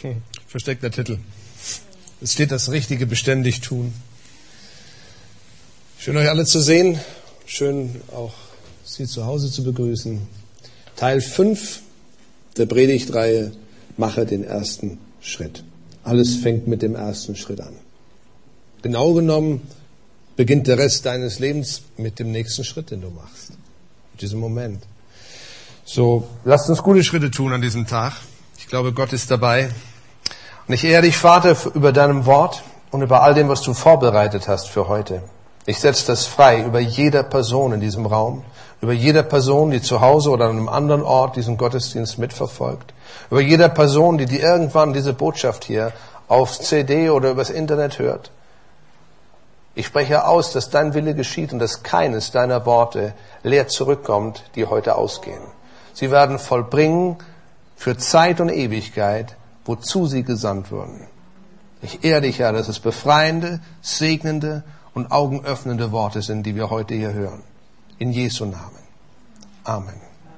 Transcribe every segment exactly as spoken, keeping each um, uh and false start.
Hm, versteckter Titel. Es steht das Richtige beständig tun. Schön, euch alle zu sehen. Schön, auch Sie zu Hause zu begrüßen. Teil fünf der Predigtreihe, mache den ersten Schritt. Alles fängt mit dem ersten Schritt an. Genau genommen beginnt der Rest deines Lebens mit dem nächsten Schritt, den du machst. Mit diesem Moment. So, lasst uns gute Schritte tun an diesem Tag. Ich glaube, Gott ist dabei. Und ich ehre dich, Vater, über deinem Wort und über all dem, was du vorbereitet hast für heute. Ich setze das frei über jeder Person in diesem Raum, über jeder Person, die zu Hause oder an einem anderen Ort diesen Gottesdienst mitverfolgt, über jeder Person, die, die irgendwann diese Botschaft hier auf C D oder übers Internet hört. Ich spreche aus, dass dein Wille geschieht und dass keines deiner Worte leer zurückkommt, die heute ausgehen. Sie werden vollbringen für Zeit und Ewigkeit, wozu sie gesandt wurden. Ich ehre dich, Herr, dass es befreiende, segnende und augenöffnende Worte sind, die wir heute hier hören. In Jesu Namen. Amen.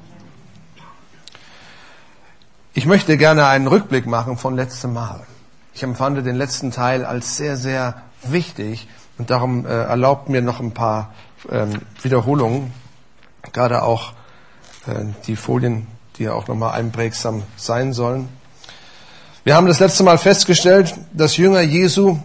Ich möchte gerne einen Rückblick machen von letztem Mal. Ich empfand den letzten Teil als sehr, sehr wichtig und darum äh, erlaubt mir noch ein paar ähm, Wiederholungen, gerade auch äh, die Folien, die ja auch nochmal einprägsam sein sollen. Wir haben das letzte Mal festgestellt, dass Jünger Jesu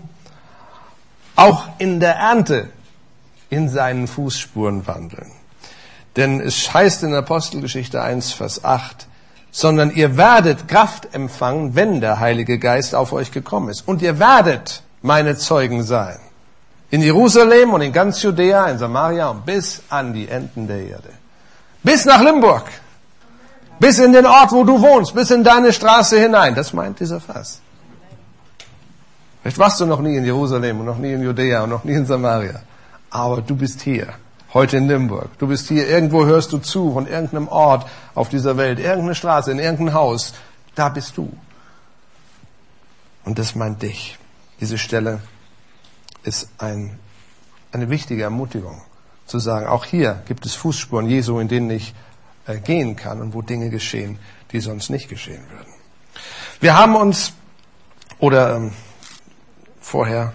auch in der Ernte in seinen Fußspuren wandeln. Denn es heißt in Apostelgeschichte eins, Vers acht, sondern ihr werdet Kraft empfangen, wenn der Heilige Geist auf euch gekommen ist. Und ihr werdet meine Zeugen sein. In Jerusalem und in ganz Judäa, in Samaria und bis an die Enden der Erde. Bis nach Limburg. Bis in den Ort, wo du wohnst. Bis in deine Straße hinein. Das meint dieser Vers. Vielleicht warst du noch nie in Jerusalem und noch nie in Judäa und noch nie in Samaria. Aber du bist hier. Heute in Limburg. Du bist hier. Irgendwo hörst du zu von irgendeinem Ort auf dieser Welt. Irgendeine Straße, in irgendein Haus. Da bist du. Und das meint dich. Diese Stelle ist ein, eine wichtige Ermutigung. Zu sagen, auch hier gibt es Fußspuren Jesu, in denen ich äh, gehen kann und wo Dinge geschehen, die sonst nicht geschehen würden. Wir haben uns, oder ähm, vorher,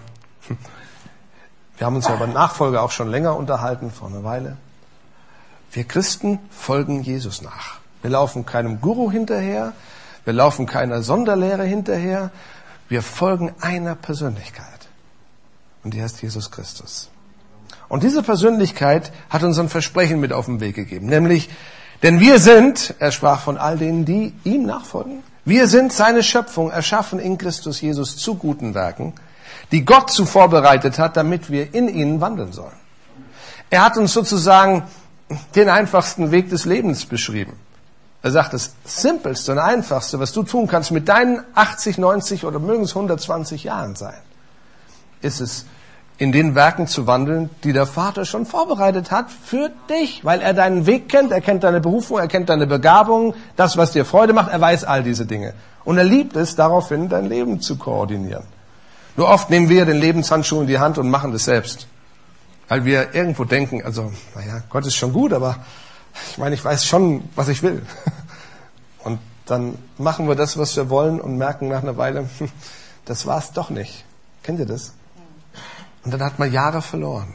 wir haben uns ja über Nachfolge auch schon länger unterhalten, vor einer Weile. Wir Christen folgen Jesus nach. Wir laufen keinem Guru hinterher, wir laufen keiner Sonderlehre hinterher, wir folgen einer Persönlichkeit. Und die heißt Jesus Christus. Und diese Persönlichkeit hat uns ein Versprechen mit auf den Weg gegeben, nämlich, denn wir sind, er sprach von all denen, die ihm nachfolgen, wir sind seine Schöpfung, erschaffen in Christus Jesus zu guten Werken, die Gott zuvor bereitet hat, damit wir in ihnen wandeln sollen. Er hat uns sozusagen den einfachsten Weg des Lebens beschrieben. Er sagt, das Simpelste und Einfachste, was du tun kannst mit deinen achtzig, neunzig oder mögen es hundertzwanzig Jahren sein, ist es, in den Werken zu wandeln, die der Vater schon vorbereitet hat für dich, weil er deinen Weg kennt, er kennt deine Berufung, er kennt deine Begabung, das, was dir Freude macht, er weiß all diese Dinge. Und er liebt es, daraufhin dein Leben zu koordinieren. Nur oft nehmen wir den Lebenshandschuh in die Hand und machen das selbst. Weil wir irgendwo denken, also, naja, Gott ist schon gut, aber ich meine, ich weiß schon, was ich will. Und dann machen wir das, was wir wollen und merken nach einer Weile, das war's doch nicht. Kennt ihr das? Und dann hat man Jahre verloren.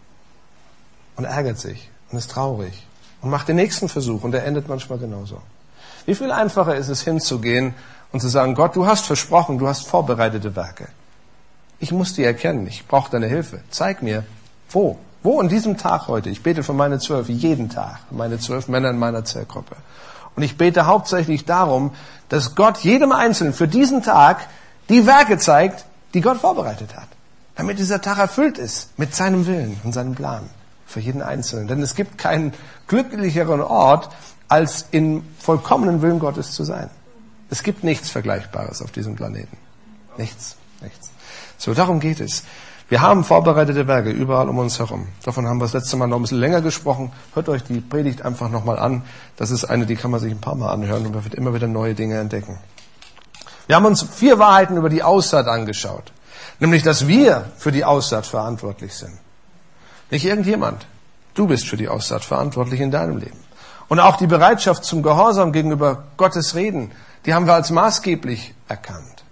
Und ärgert sich und ist traurig und macht den nächsten Versuch und der endet manchmal genauso. Wie viel einfacher ist es, hinzugehen und zu sagen, Gott, du hast versprochen, du hast vorbereitete Werke. Ich muss die erkennen, ich brauche deine Hilfe. Zeig mir, wo? Wo an diesem Tag heute? Ich bete für meine zwölf, jeden Tag, meine zwölf Männer in meiner Zellgruppe. Und ich bete hauptsächlich darum, dass Gott jedem Einzelnen für diesen Tag die Werke zeigt, die Gott vorbereitet hat. Damit dieser Tag erfüllt ist mit seinem Willen und seinem Plan für jeden Einzelnen. Denn es gibt keinen glücklicheren Ort, als im vollkommenen Willen Gottes zu sein. Es gibt nichts Vergleichbares auf diesem Planeten. Nichts, nichts. So, darum geht es. Wir haben vorbereitete Werke überall um uns herum. Davon haben wir das letzte Mal noch ein bisschen länger gesprochen. Hört euch die Predigt einfach nochmal an. Das ist eine, die kann man sich ein paar Mal anhören und man wird immer wieder neue Dinge entdecken. Wir haben uns vier Wahrheiten über die Aussaat angeschaut. Nämlich, dass wir für die Aussaat verantwortlich sind. Nicht irgendjemand. Du bist für die Aussaat verantwortlich in deinem Leben. Und auch die Bereitschaft zum Gehorsam gegenüber Gottes Reden, die haben wir als maßgeblich erkannt.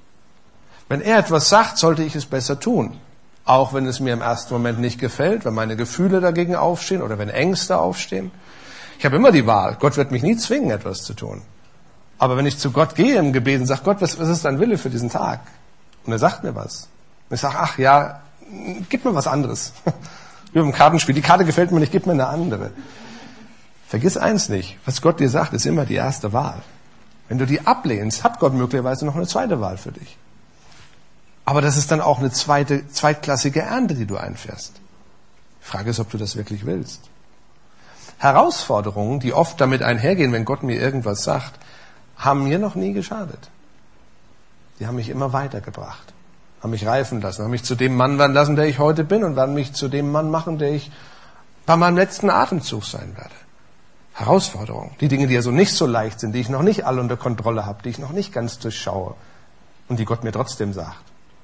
Wenn er etwas sagt, sollte ich es besser tun. Auch wenn es mir im ersten Moment nicht gefällt, wenn meine Gefühle dagegen aufstehen oder wenn Ängste aufstehen. Ich habe immer die Wahl. Gott wird mich nie zwingen, etwas zu tun. Aber wenn ich zu Gott gehe im Gebet und sage, Gott, was, was ist dein Wille für diesen Tag? Und er sagt mir was. Und ich sage, ach ja, gib mir was anderes. Wie beim Kartenspiel. Die Karte gefällt mir nicht, gib mir eine andere. Vergiss eins nicht. Was Gott dir sagt, ist immer die erste Wahl. Wenn du die ablehnst, hat Gott möglicherweise noch eine zweite Wahl für dich. Aber das ist dann auch eine zweite, zweitklassige Ernte, die du einfährst. Die Frage ist, ob du das wirklich willst. Herausforderungen, die oft damit einhergehen, wenn Gott mir irgendwas sagt, haben mir noch nie geschadet. Die haben mich immer weitergebracht, haben mich reifen lassen, haben mich zu dem Mann werden lassen, der ich heute bin und werden mich zu dem Mann machen, der ich bei meinem letzten Atemzug sein werde. Herausforderungen, die Dinge, die ja so nicht so leicht sind, die ich noch nicht alle unter Kontrolle habe, die ich noch nicht ganz durchschaue und die Gott mir trotzdem sagt.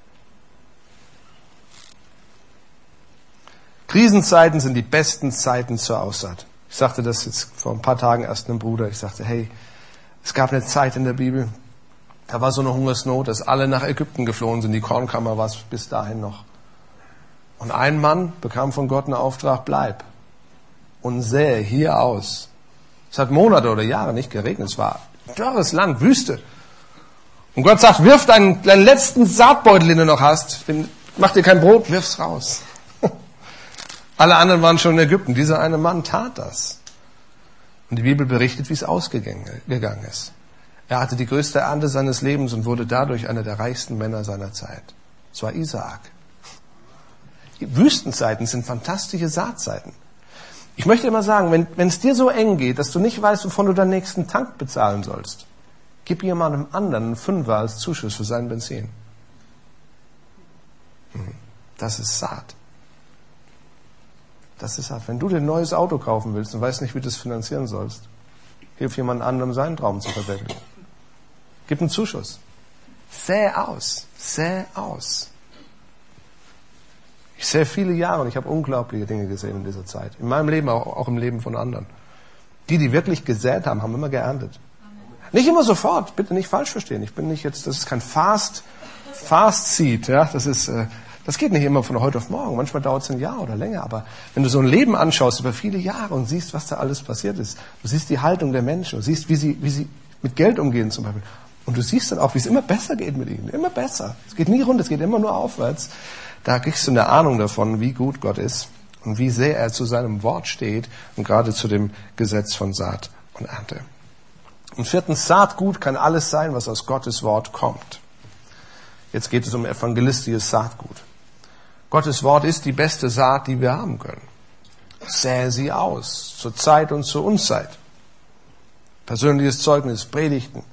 Krisenzeiten sind die besten Zeiten zur Aussaat. Ich sagte das jetzt vor ein paar Tagen erst einem Bruder. Ich sagte, hey, es gab eine Zeit in der Bibel, da war so eine Hungersnot, dass alle nach Ägypten geflohen sind. Die Kornkammer war es bis dahin noch. Und ein Mann bekam von Gott einen Auftrag, bleib und sähe hier aus. Es hat Monate oder Jahre nicht geregnet. Es war dürres Land, Wüste. Und Gott sagt, wirf deinen, deinen letzten Saatbeutel, den du noch hast. Mach dir kein Brot, wirf's raus. Alle anderen waren schon in Ägypten. Dieser eine Mann tat das. Und die Bibel berichtet, wie es ausgegangen ist. Er hatte die größte Ernte seines Lebens und wurde dadurch einer der reichsten Männer seiner Zeit. Es war Isaak. Die Wüstenzeiten sind fantastische Saatzeiten. Ich möchte immer sagen, wenn, wenn es dir so eng geht, dass du nicht weißt, wovon du deinen nächsten Tank bezahlen sollst, gib jemandem anderen einen Fünfer als Zuschuss für sein Benzin. Das ist Saat. Das ist Saat. Wenn du dir ein neues Auto kaufen willst und weißt nicht, wie du es finanzieren sollst, hilf jemand anderem, seinen Traum zu verwirklichen. Gib einen Zuschuss. Säe aus. Säe aus. Ich sehe viele Jahre und ich habe unglaubliche Dinge gesehen in dieser Zeit. In meinem Leben, auch, auch im Leben von anderen. Die, die wirklich gesät haben, haben immer geerntet. Nicht immer sofort, bitte nicht falsch verstehen. Ich bin nicht jetzt, das ist kein Fast, Fast Seed, ja. Das ist, äh, das geht nicht immer von heute auf morgen. Manchmal dauert es ein Jahr oder länger. Aber wenn du so ein Leben anschaust über viele Jahre und siehst, was da alles passiert ist, du siehst die Haltung der Menschen, du siehst, wie sie, wie sie mit Geld umgehen zum Beispiel. Und du siehst dann auch, wie es immer besser geht mit ihnen. Immer besser. Es geht nie runter, es geht immer nur aufwärts. Da kriegst du eine Ahnung davon, wie gut Gott ist und wie sehr er zu seinem Wort steht und gerade zu dem Gesetz von Saat und Ernte. Und viertens, Saatgut kann alles sein, was aus Gottes Wort kommt. Jetzt geht es um evangelistisches Saatgut. Gottes Wort ist die beste Saat, die wir haben können. Sähe sie aus, zur Zeit und zur Unzeit. Persönliches Zeugnis, Predigten,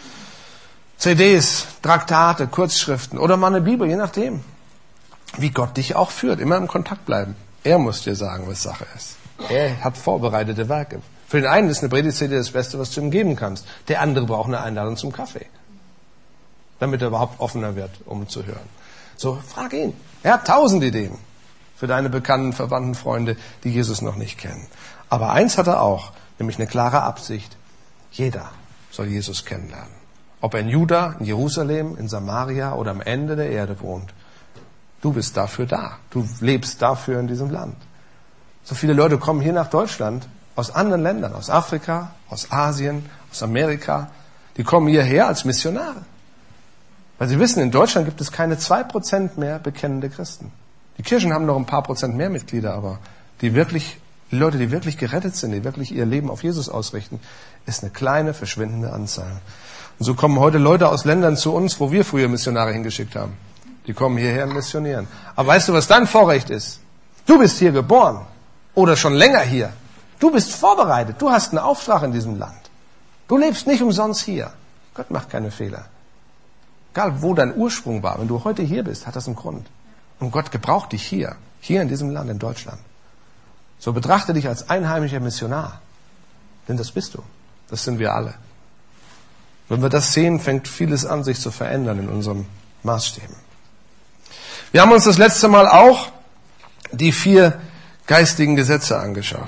C Ds, Traktate, Kurzschriften oder mal eine Bibel, je nachdem. Wie Gott dich auch führt, immer im Kontakt bleiben. Er muss dir sagen, was Sache ist. Er hat vorbereitete Werke. Für den einen ist eine Predigt-C D das Beste, was du ihm geben kannst. Der andere braucht eine Einladung zum Kaffee, damit er überhaupt offener wird, um zu hören. So, frag ihn. Er hat tausend Ideen für deine bekannten, verwandten Freunde, die Jesus noch nicht kennen. Aber eins hat er auch, nämlich eine klare Absicht. Jeder soll Jesus kennenlernen. Ob er in Juda, in Jerusalem, in Samaria oder am Ende der Erde wohnt. Du bist dafür da. Du lebst dafür in diesem Land. So viele Leute kommen hier nach Deutschland aus anderen Ländern, aus Afrika, aus Asien, aus Amerika. Die kommen hierher als Missionare. Weil sie wissen, in Deutschland gibt es keine zwei Prozent mehr bekennende Christen. Die Kirchen haben noch ein paar Prozent mehr Mitglieder, aber die wirklich, die Leute, die wirklich gerettet sind, die wirklich ihr Leben auf Jesus ausrichten, ist eine kleine, verschwindende Anzahl. Und so kommen heute Leute aus Ländern zu uns, wo wir früher Missionare hingeschickt haben. Die kommen hierher und missionieren. Aber weißt du, was dein Vorrecht ist? Du bist hier geboren oder schon länger hier. Du bist vorbereitet. Du hast einen Auftrag in diesem Land. Du lebst nicht umsonst hier. Gott macht keine Fehler. Egal, wo dein Ursprung war, wenn du heute hier bist, hat das einen Grund. Und Gott gebraucht dich hier, hier in diesem Land, in Deutschland. So betrachte dich als einheimischer Missionar. Denn das bist du. Das sind wir alle. Wenn wir das sehen, fängt vieles an, sich zu verändern in unseren Maßstäben. Wir haben uns das letzte Mal auch die vier geistigen Gesetze angeschaut.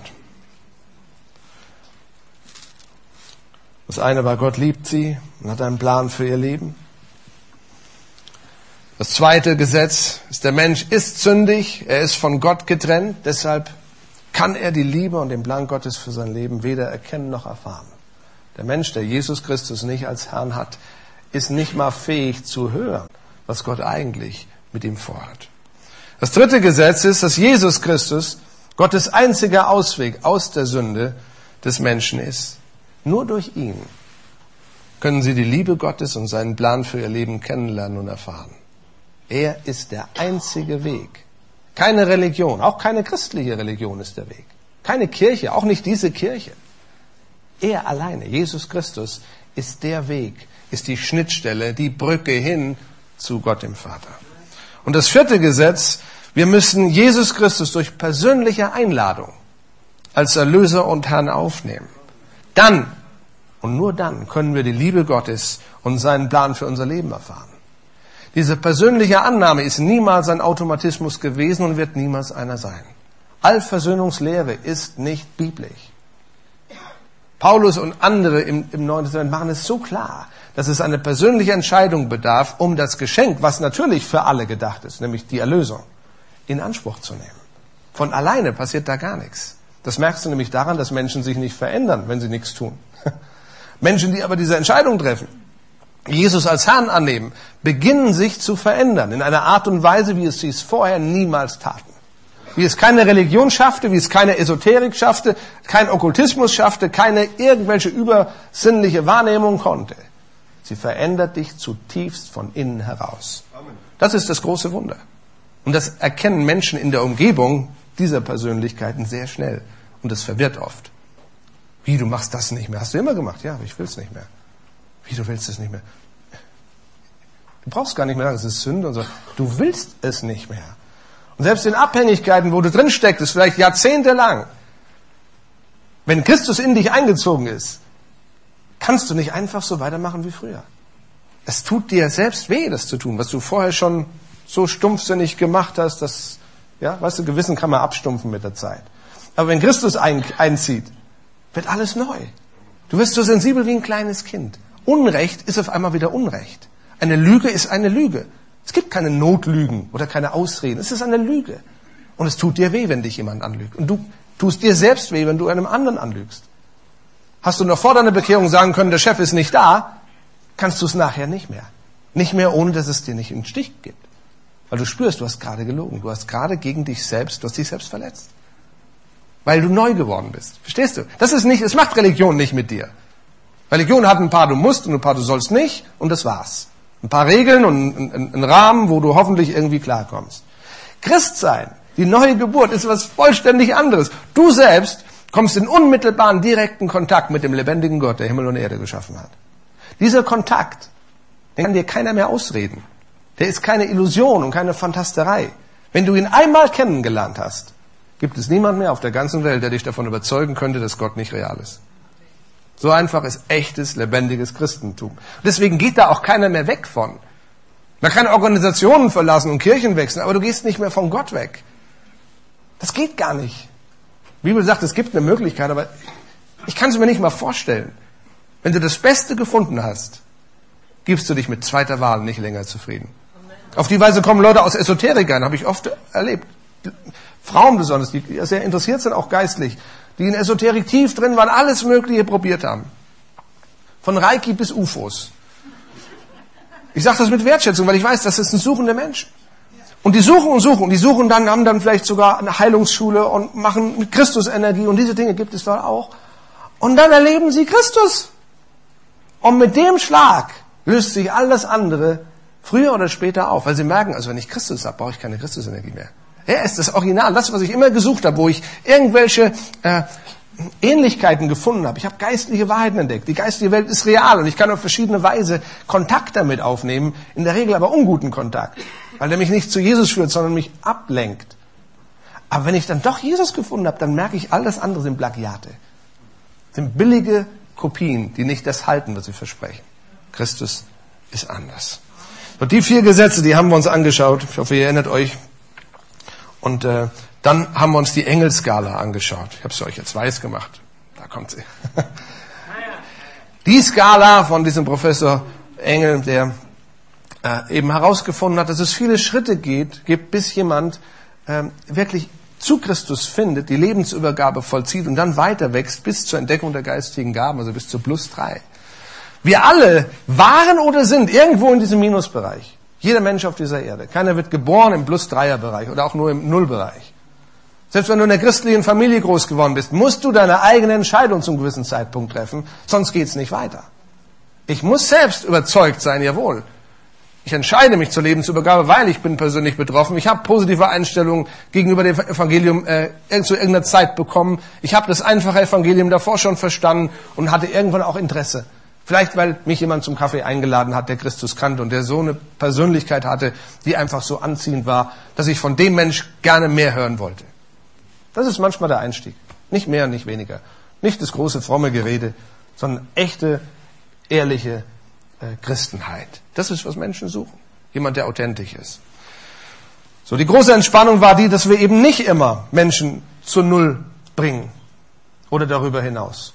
Das eine war, Gott liebt sie und hat einen Plan für ihr Leben. Das zweite Gesetz ist, der Mensch ist sündig, er ist von Gott getrennt, deshalb kann er die Liebe und den Plan Gottes für sein Leben weder erkennen noch erfahren. Der Mensch, der Jesus Christus nicht als Herrn hat, ist nicht mal fähig zu hören, was Gott eigentlich mit ihm vorhat. Das dritte Gesetz ist, dass Jesus Christus Gottes einziger Ausweg aus der Sünde des Menschen ist. Nur durch ihn können sie die Liebe Gottes und seinen Plan für ihr Leben kennenlernen und erfahren. Er ist der einzige Weg. Keine Religion, auch keine christliche Religion ist der Weg. Keine Kirche, auch nicht diese Kirche. Er alleine, Jesus Christus, ist der Weg, ist die Schnittstelle, die Brücke hin zu Gott dem Vater. Und das vierte Gesetz, wir müssen Jesus Christus durch persönliche Einladung als Erlöser und Herrn aufnehmen. Dann und nur dann können wir die Liebe Gottes und seinen Plan für unser Leben erfahren. Diese persönliche Annahme ist niemals ein Automatismus gewesen und wird niemals einer sein. Allversöhnungslehre ist nicht biblisch. Paulus und andere im, im Neuen Testament machen es so klar, dass es eine persönliche Entscheidung bedarf, um das Geschenk, was natürlich für alle gedacht ist, nämlich die Erlösung, in Anspruch zu nehmen. Von alleine passiert da gar nichts. Das merkst du nämlich daran, dass Menschen sich nicht verändern, wenn sie nichts tun. Menschen, die aber diese Entscheidung treffen, Jesus als Herrn annehmen, beginnen sich zu verändern in einer Art und Weise, wie es sie es vorher niemals taten. Wie es keine Religion schaffte, wie es keine Esoterik schaffte, kein Okkultismus schaffte, keine irgendwelche übersinnliche Wahrnehmung konnte. Sie verändert dich zutiefst von innen heraus. Das ist das große Wunder. Und das erkennen Menschen in der Umgebung dieser Persönlichkeiten sehr schnell. Und das verwirrt oft. Wie, du machst das nicht mehr? Hast du immer gemacht? Ja, aber ich will es nicht mehr. Wie, du willst es nicht mehr? Du brauchst gar nicht mehr sagen, es ist Sünde und so. Du willst es nicht mehr. Und selbst in Abhängigkeiten, wo du drin steckst, vielleicht jahrzehntelang, wenn Christus in dich eingezogen ist, kannst du nicht einfach so weitermachen wie früher. Es tut dir selbst weh, das zu tun, was du vorher schon so stumpfsinnig gemacht hast, dass, ja, weißt du, Gewissen kann man abstumpfen mit der Zeit. Aber wenn Christus ein, einzieht, wird alles neu. Du wirst so sensibel wie ein kleines Kind. Unrecht ist auf einmal wieder Unrecht. Eine Lüge ist eine Lüge. Es gibt keine Notlügen oder keine Ausreden. Es ist eine Lüge. Und es tut dir weh, wenn dich jemand anlügt. Und du tust dir selbst weh, wenn du einem anderen anlügst. Hast du noch vor deiner Bekehrung sagen können, der Chef ist nicht da, kannst du es nachher nicht mehr. Nicht mehr, ohne dass es dir nicht einen Stich gibt. Weil du spürst, du hast gerade gelogen. Du hast gerade gegen dich selbst, du hast dich selbst verletzt. Weil du neu geworden bist. Verstehst du? Das ist nicht, es macht Religion nicht mit dir. Religion hat ein paar du musst und ein paar du sollst nicht und das war's. Ein paar Regeln und einen Rahmen, wo du hoffentlich irgendwie klarkommst. Christsein, die neue Geburt, ist was vollständig anderes. Du selbst kommst in unmittelbaren, direkten Kontakt mit dem lebendigen Gott, der Himmel und Erde geschaffen hat. Dieser Kontakt, den kann dir keiner mehr ausreden. Der ist keine Illusion und keine Fantasterei. Wenn du ihn einmal kennengelernt hast, gibt es niemand mehr auf der ganzen Welt, der dich davon überzeugen könnte, dass Gott nicht real ist. So einfach ist echtes, lebendiges Christentum. Und deswegen geht da auch keiner mehr weg von. Man kann Organisationen verlassen und Kirchen wechseln, aber du gehst nicht mehr von Gott weg. Das geht gar nicht. Die Bibel sagt, es gibt eine Möglichkeit, aber ich kann es mir nicht mal vorstellen. Wenn du das Beste gefunden hast, gibst du dich mit zweiter Wahl nicht länger zufrieden. Auf die Weise kommen Leute aus Esoterikern, habe ich oft erlebt. Frauen besonders, die sehr interessiert sind, auch geistlich, die in Esoterik tief drin waren, alles Mögliche probiert haben. Von Reiki bis U F Os. Ich sage das mit Wertschätzung, weil ich weiß, das ist ein suchender Mensch. Und die suchen und suchen, und die suchen dann, haben dann vielleicht sogar eine Heilungsschule und machen mit Christusenergie und diese Dinge gibt es dort auch. Und dann erleben sie Christus. Und mit dem Schlag löst sich all das andere früher oder später auf, weil sie merken, also wenn ich Christus habe, brauche ich keine Christusenergie mehr. Er ist das Original, das, was ich immer gesucht habe, wo ich irgendwelche äh, Ähnlichkeiten gefunden habe. Ich habe geistliche Wahrheiten entdeckt. Die geistliche Welt ist real und ich kann auf verschiedene Weise Kontakt damit aufnehmen, in der Regel aber unguten Kontakt, weil der mich nicht zu Jesus führt, sondern mich ablenkt. Aber wenn ich dann doch Jesus gefunden habe, dann merke ich, all das andere sind Plagiate. Sind billige Kopien, die nicht das halten, was sie versprechen. Christus ist anders. Und die vier Gesetze, die haben wir uns angeschaut. Ich hoffe, ihr erinnert euch. Und äh, dann haben wir uns die Engelskala angeschaut. Ich habe es euch jetzt weiß gemacht. Da kommt sie. Die Skala von diesem Professor Engel, der äh, eben herausgefunden hat, dass es viele Schritte geht, gibt, bis jemand äh, wirklich zu Christus findet, die Lebensübergabe vollzieht und dann weiter wächst bis zur Entdeckung der geistigen Gaben, also bis zu plus drei. Wir alle waren oder sind irgendwo in diesem Minusbereich. Jeder Mensch auf dieser Erde. Keiner wird geboren im Plus-Dreier-Bereich oder auch nur im Null-Bereich. Selbst wenn du in einer christlichen Familie groß geworden bist, musst du deine eigene Entscheidung zum gewissen Zeitpunkt treffen, sonst geht's nicht weiter. Ich muss selbst überzeugt sein, jawohl. Ich entscheide mich zur Lebensübergabe, weil ich bin persönlich betroffen. Ich habe positive Einstellungen gegenüber dem Evangelium äh, zu irgendeiner Zeit bekommen. Ich habe das einfache Evangelium davor schon verstanden und hatte irgendwann auch Interesse. Vielleicht, weil mich jemand zum Kaffee eingeladen hat, der Christus kannte und der so eine Persönlichkeit hatte, die einfach so anziehend war, dass ich von dem Mensch gerne mehr hören wollte. Das ist manchmal der Einstieg. Nicht mehr, nicht weniger. Nicht das große fromme Gerede, sondern echte, ehrliche äh, Christenheit. Das ist, was Menschen suchen. Jemand, der authentisch ist. So, die große Entspannung war die, dass wir eben nicht immer Menschen zur Null bringen oder darüber hinaus.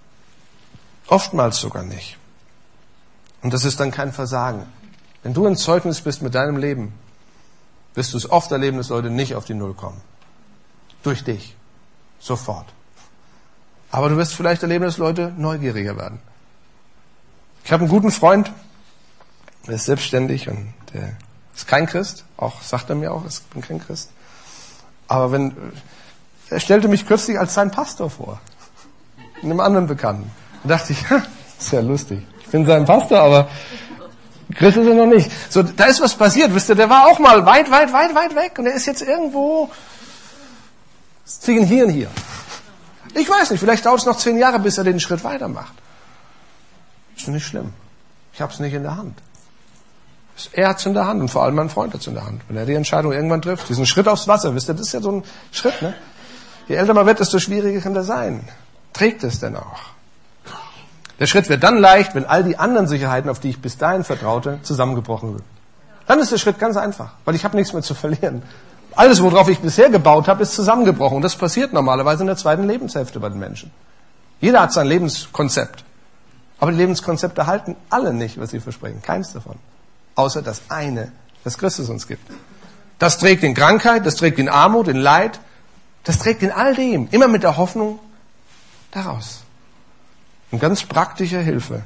Oftmals sogar nicht. Und das ist dann kein Versagen. Wenn du ein Zeugnis bist mit deinem Leben, wirst du es oft erleben, dass Leute nicht auf die Null kommen. Durch dich. Sofort. Aber du wirst vielleicht erleben, dass Leute neugieriger werden. Ich habe einen guten Freund, der ist selbstständig und der ist kein Christ. Auch sagt er mir auch, ich bin kein Christ. Aber wenn, er stellte mich kürzlich als sein Pastor vor. Einem anderen Bekannten. Da dachte ich, ha, ist ja lustig. Ich bin sein Pastor, aber Christ ist er noch nicht. So, da ist was passiert, wisst ihr, der war auch mal weit, weit, weit, weit weg und er ist jetzt irgendwo zwischen hier und hier. Ich weiß nicht, vielleicht dauert es noch zehn Jahre, bis er den Schritt weitermacht. Ist nicht schlimm. Ich habe es nicht in der Hand. Er hat es in der Hand und vor allem mein Freund hat es in der Hand. Wenn er die Entscheidung irgendwann trifft, diesen Schritt aufs Wasser, wisst ihr, das ist ja so ein Schritt, ne? Je älter man wird, desto schwieriger kann der sein. Trägt es denn auch? Der Schritt wird dann leicht, wenn all die anderen Sicherheiten, auf die ich bis dahin vertraute, zusammengebrochen sind. Dann ist der Schritt ganz einfach, weil ich habe nichts mehr zu verlieren. Alles, worauf ich bisher gebaut habe, ist zusammengebrochen. Und das passiert normalerweise in der zweiten Lebenshälfte bei den Menschen. Jeder hat sein Lebenskonzept. Aber die Lebenskonzepte halten alle nicht, was sie versprechen. Keins davon. Außer das eine, das Christus uns gibt. Das trägt in Krankheit, das trägt in Armut, in Leid. Das trägt in all dem. Immer mit der Hoffnung daraus. Und ganz praktische Hilfe.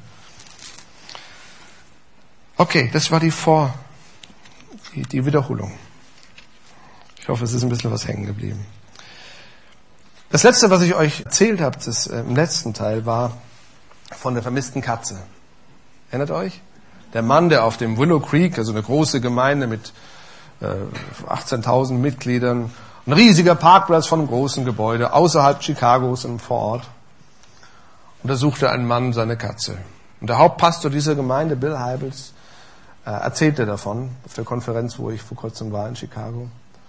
Okay, das war die Vor, die, die Wiederholung. Ich hoffe, es ist ein bisschen was hängen geblieben. Das Letzte, was ich euch erzählt habe, das äh, im letzten Teil, war von der vermissten Katze. Erinnert euch? Der Mann, der auf dem Willow Creek, also eine große Gemeinde mit äh, achtzehntausend Mitgliedern, ein riesiger Parkplatz von einem großen Gebäude, außerhalb Chicagos im Vorort. Und da suchte ein Mann seine Katze. Und der Hauptpastor dieser Gemeinde, Bill Hybels, äh, erzählte davon auf der Konferenz, wo ich vor kurzem war in Chicago.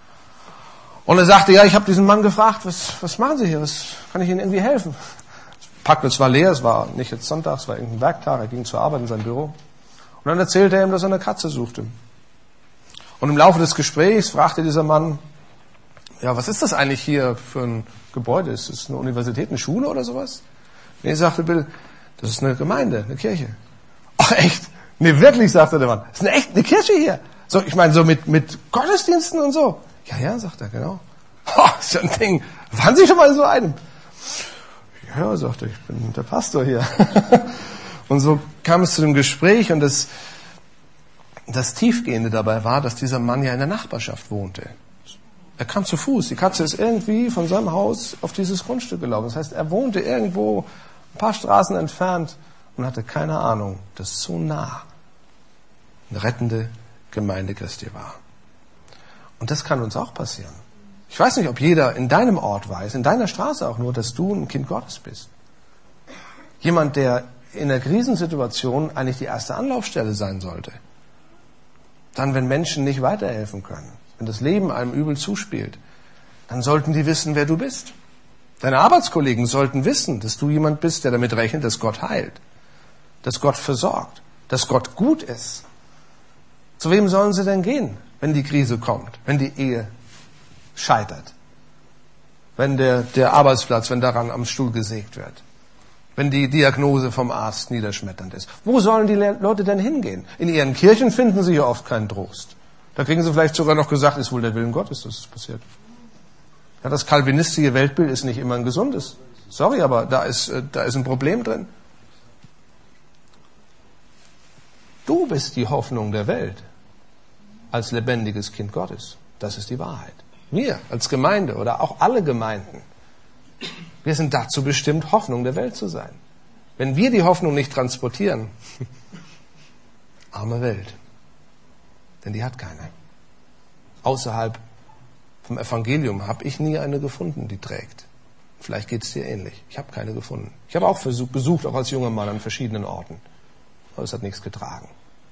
Und er sagte, ja, ich habe diesen Mann gefragt, was, was machen Sie hier? Was kann ich Ihnen irgendwie helfen? Der Parkplatz war leer, es war nicht jetzt Sonntag, es war irgendein Werktag, er ging zur Arbeit in sein Büro. Und dann erzählte er ihm, dass er eine Katze suchte. Und im Laufe des Gesprächs fragte dieser Mann, ja, was ist das eigentlich hier für ein Gebäude? Ist es eine Universität, eine Schule oder sowas? Nee, sagte Bill, das ist eine Gemeinde, eine Kirche. Ach, echt? Nee, wirklich, sagte der Mann. Das ist eine echt, eine Kirche hier. So, ich meine, so mit, mit Gottesdiensten und so. Ja, ja, sagt er, genau. Ha, ist ja ein Ding. Waren Sie schon mal in so einem? Ja, sagte er, ich bin der Pastor hier. Und so kam es zu dem Gespräch und das, das Tiefgehende dabei war, dass dieser Mann ja in der Nachbarschaft wohnte. Er kam zu Fuß. Die Katze ist irgendwie von seinem Haus auf dieses Grundstück gelaufen. Das heißt, er wohnte irgendwo ein paar Straßen entfernt und hatte keine Ahnung, dass so nah eine rettende Gemeinde Christi war. Und das kann uns auch passieren. Ich weiß nicht, ob jeder in deinem Ort weiß, in deiner Straße auch nur, dass du ein Kind Gottes bist. Jemand, der in einer Krisensituation eigentlich die erste Anlaufstelle sein sollte. Dann, wenn Menschen nicht weiterhelfen können, wenn das Leben einem übel zuspielt, dann sollten die wissen, wer du bist. Deine Arbeitskollegen sollten wissen, dass du jemand bist, der damit rechnet, dass Gott heilt, dass Gott versorgt, dass Gott gut ist. Zu wem sollen sie denn gehen, wenn die Krise kommt, wenn die Ehe scheitert, wenn der, der Arbeitsplatz, wenn daran am Stuhl gesägt wird? wenn die Diagnose vom Arzt niederschmetternd ist. Wo sollen die Leute denn hingehen? In ihren Kirchen finden sie ja oft keinen Trost. Da kriegen sie vielleicht sogar noch gesagt, ist wohl der Willen Gottes, dass es passiert. Ja, das kalvinistische Weltbild ist nicht immer ein gesundes. Sorry, aber da ist, da ist ein Problem drin. Du bist die Hoffnung der Welt als lebendiges Kind Gottes. Das ist die Wahrheit. Wir als Gemeinde oder auch alle Gemeinden, wir sind dazu bestimmt, Hoffnung der Welt zu sein. Wenn wir die Hoffnung nicht transportieren, arme Welt, denn die hat keine. Außerhalb vom Evangelium habe ich nie eine gefunden, die trägt. Vielleicht geht es dir ähnlich. Ich habe keine gefunden. Ich habe auch versucht, besucht, auch als junger Mann an verschiedenen Orten. Aber es hat nichts getragen.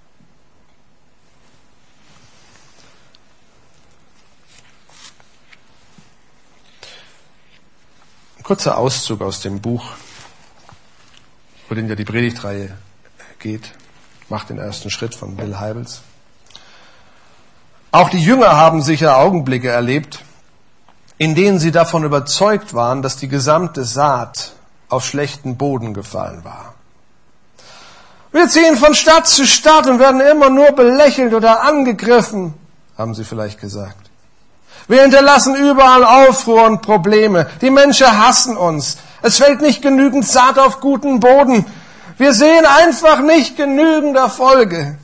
Ein kurzer Auszug aus dem Buch, über den ja die Predigtreihe geht, macht den ersten Schritt von Bill Hybels. Auch die Jünger haben sicher Augenblicke erlebt, in denen sie davon überzeugt waren, dass die gesamte Saat auf schlechten Boden gefallen war. Wir ziehen von Stadt zu Stadt und werden immer nur belächelt oder angegriffen, haben sie vielleicht gesagt. Wir hinterlassen überall Aufruhr und Probleme. Die Menschen hassen uns. Es fällt nicht genügend Saat auf guten Boden. Wir sehen einfach nicht genügend Erfolge.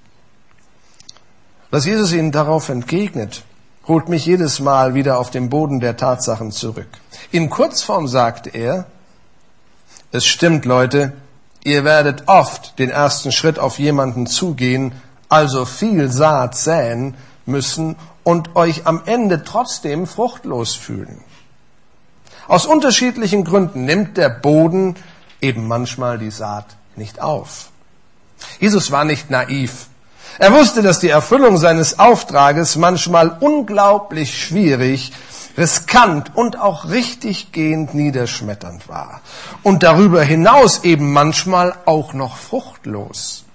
Was Jesus ihnen darauf entgegnet, holt mich jedes Mal wieder auf den Boden der Tatsachen zurück. In Kurzform sagte er, es stimmt, Leute, ihr werdet oft den ersten Schritt auf jemanden zugehen, also viel Saat säen müssen und euch am Ende trotzdem fruchtlos fühlen. Aus unterschiedlichen Gründen nimmt der Boden eben manchmal die Saat nicht auf. Jesus war nicht naiv. Er wusste, dass die Erfüllung seines Auftrages manchmal unglaublich schwierig, riskant und auch richtiggehend niederschmetternd war. Und darüber hinaus eben manchmal auch noch fruchtlos.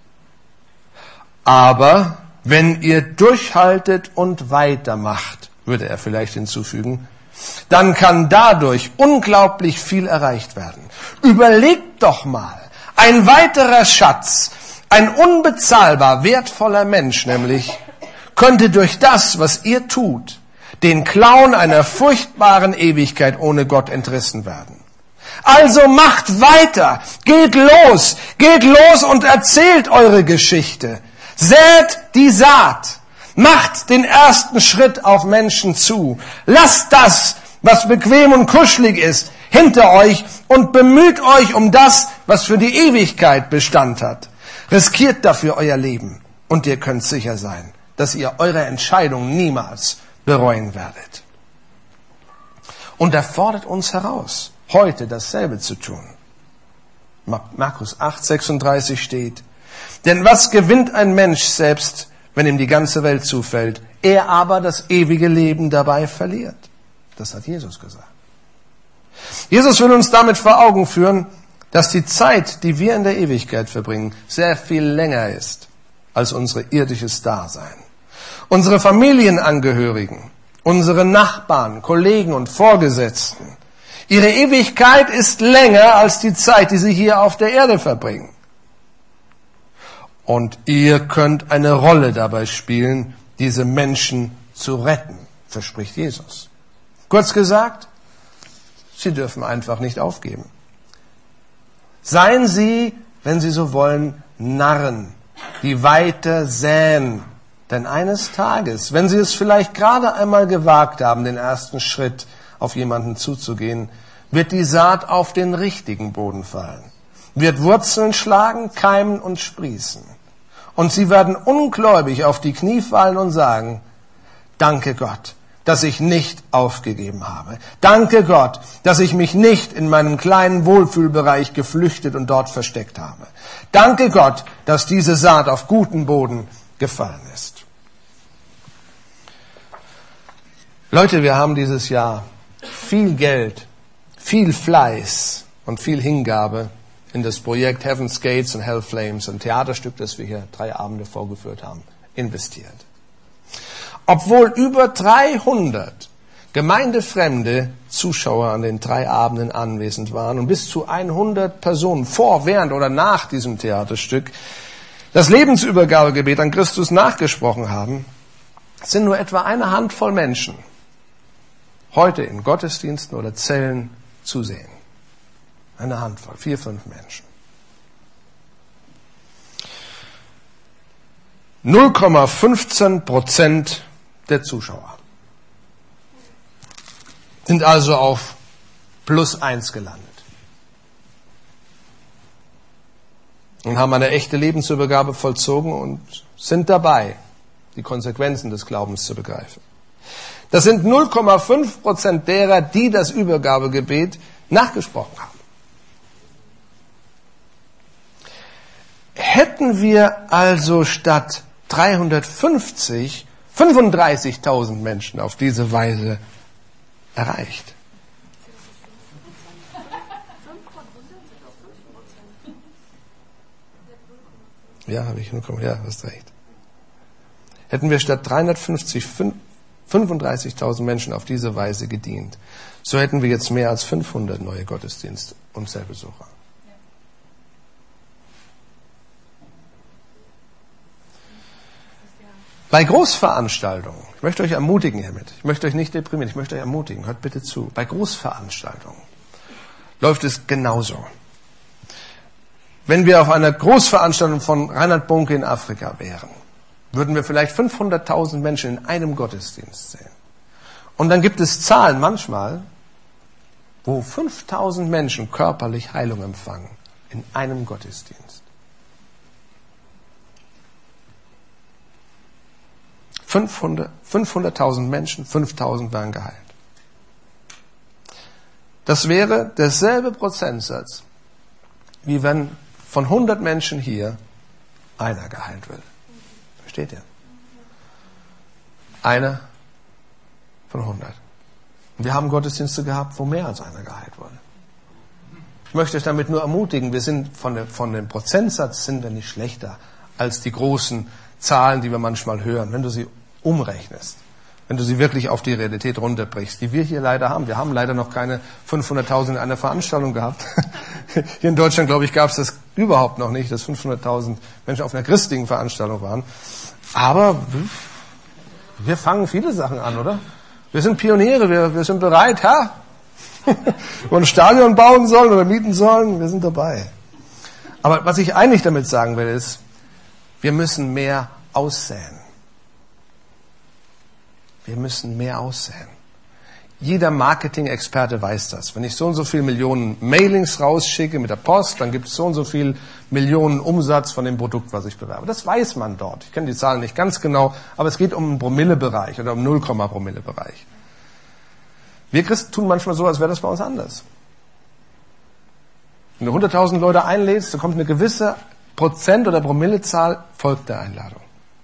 Aber wenn ihr durchhaltet und weitermacht, würde er vielleicht hinzufügen, dann kann dadurch unglaublich viel erreicht werden. Überlegt doch mal, ein weiterer Schatz, ein unbezahlbar wertvoller Mensch nämlich, könnte durch das, was ihr tut, den Klauen einer furchtbaren Ewigkeit ohne Gott entrissen werden. Also macht weiter, geht los, geht los und erzählt eure Geschichte. Sät die Saat, macht den ersten Schritt auf Menschen zu. Lasst das, was bequem und kuschelig ist, hinter euch und bemüht euch um das, was für die Ewigkeit Bestand hat. Riskiert dafür euer Leben und ihr könnt sicher sein, dass ihr eure Entscheidung niemals bereuen werdet. Und er fordert uns heraus, heute dasselbe zu tun. Markus acht, sechsunddreißig steht, denn was gewinnt ein Mensch selbst, wenn ihm die ganze Welt zufällt, er aber das ewige Leben dabei verliert? Das hat Jesus gesagt. Jesus will uns damit vor Augen führen, dass die Zeit, die wir in der Ewigkeit verbringen, sehr viel länger ist als unser irdisches Dasein. Unsere Familienangehörigen, unsere Nachbarn, Kollegen und Vorgesetzten, ihre Ewigkeit ist länger als die Zeit, die sie hier auf der Erde verbringen. Und ihr könnt eine Rolle dabei spielen, diese Menschen zu retten, verspricht Jesus. Kurz gesagt, sie dürfen einfach nicht aufgeben. Seien Sie, wenn Sie so wollen, Narren, die weiter säen. Denn eines Tages, wenn Sie es vielleicht gerade einmal gewagt haben, den ersten Schritt auf jemanden zuzugehen, wird die Saat auf den richtigen Boden fallen, wird Wurzeln schlagen, keimen und sprießen. Und Sie werden ungläubig auf die Knie fallen und sagen, danke Gott, dass ich nicht aufgegeben habe. Danke Gott, dass ich mich nicht in meinem kleinen Wohlfühlbereich geflüchtet und dort versteckt habe. Danke Gott, dass diese Saat auf guten Boden gefallen ist. Leute, wir haben dieses Jahr viel Geld, viel Fleiß und viel Hingabe in das Projekt Heaven's Gates und Hell Flames, ein Theaterstück, das wir hier drei Abende vorgeführt haben, investiert. Obwohl über dreihundert gemeindefremde Zuschauer an den drei Abenden anwesend waren und bis zu hundert Personen vor, während oder nach diesem Theaterstück das Lebensübergabegebet an Christus nachgesprochen haben, sind nur etwa eine Handvoll Menschen heute in Gottesdiensten oder Zellen zu sehen. Eine Handvoll, vier, fünf Menschen. null Komma fünfzehn Prozent der Zuschauer sind also auf plus eins gelandet und haben eine echte Lebensübergabe vollzogen und sind dabei, die Konsequenzen des Glaubens zu begreifen. Das sind null Komma fünf Prozent derer, die das Übergabegebet nachgesprochen haben. Hätten wir also statt dreihundertfünfzig fünfunddreißigtausend Menschen auf diese Weise erreicht. Ja, habe ich nur kommen. Ja, hast recht. Hätten wir statt dreihundertfünfzig fünfunddreißigtausend Menschen auf diese Weise gedient, so hätten wir jetzt mehr als fünfhundert neue Gottesdienst- und Zellbesucher. Bei Großveranstaltungen, ich möchte euch ermutigen hiermit, ich möchte euch nicht deprimieren, ich möchte euch ermutigen, hört bitte zu. Bei Großveranstaltungen läuft es genauso. Wenn wir auf einer Großveranstaltung von Reinhard Bonke in Afrika wären, würden wir vielleicht fünfhunderttausend Menschen in einem Gottesdienst sehen. Und dann gibt es Zahlen manchmal, wo fünftausend Menschen körperlich Heilung empfangen in einem Gottesdienst. fünfhunderttausend Menschen, fünftausend werden geheilt. Das wäre derselbe Prozentsatz, wie wenn von hundert Menschen hier einer geheilt wird. Versteht ihr? Einer von hundert. Und wir haben Gottesdienste gehabt, wo mehr als einer geheilt wurde. Ich möchte euch damit nur ermutigen, wir sind von, der, von dem Prozentsatz sind wir nicht schlechter als die großen Zahlen, die wir manchmal hören. Wenn du sie umrechnest, wenn du sie wirklich auf die Realität runterbrichst, die wir hier leider haben. Wir haben leider noch keine fünfhunderttausend in einer Veranstaltung gehabt. Hier in Deutschland, glaube ich, gab es das überhaupt noch nicht, dass fünfhunderttausend Menschen auf einer christlichen Veranstaltung waren. Aber wir fangen viele Sachen an, oder? Wir sind Pioniere, wir, wir sind bereit, Herr. Wir wollen ein Stadion bauen sollen oder mieten sollen, wir sind dabei. Aber was ich eigentlich damit sagen will, ist, wir müssen mehr aussäen. Wir müssen mehr aussäen. Jeder Marketing-Experte weiß das. Wenn ich so und so viele Millionen Mailings rausschicke mit der Post, dann gibt es so und so viel Millionen Umsatz von dem Produkt, was ich bewerbe. Das weiß man dort. Ich kenne die Zahlen nicht ganz genau, aber es geht um einen Promille-Bereich oder um null Komma Promille-Bereich. Wir Christen tun manchmal so, als wäre das bei uns anders. Wenn du hunderttausend Leute einlädst, dann kommt eine gewisse Prozent- oder Promillezahl, folgt der Einladung.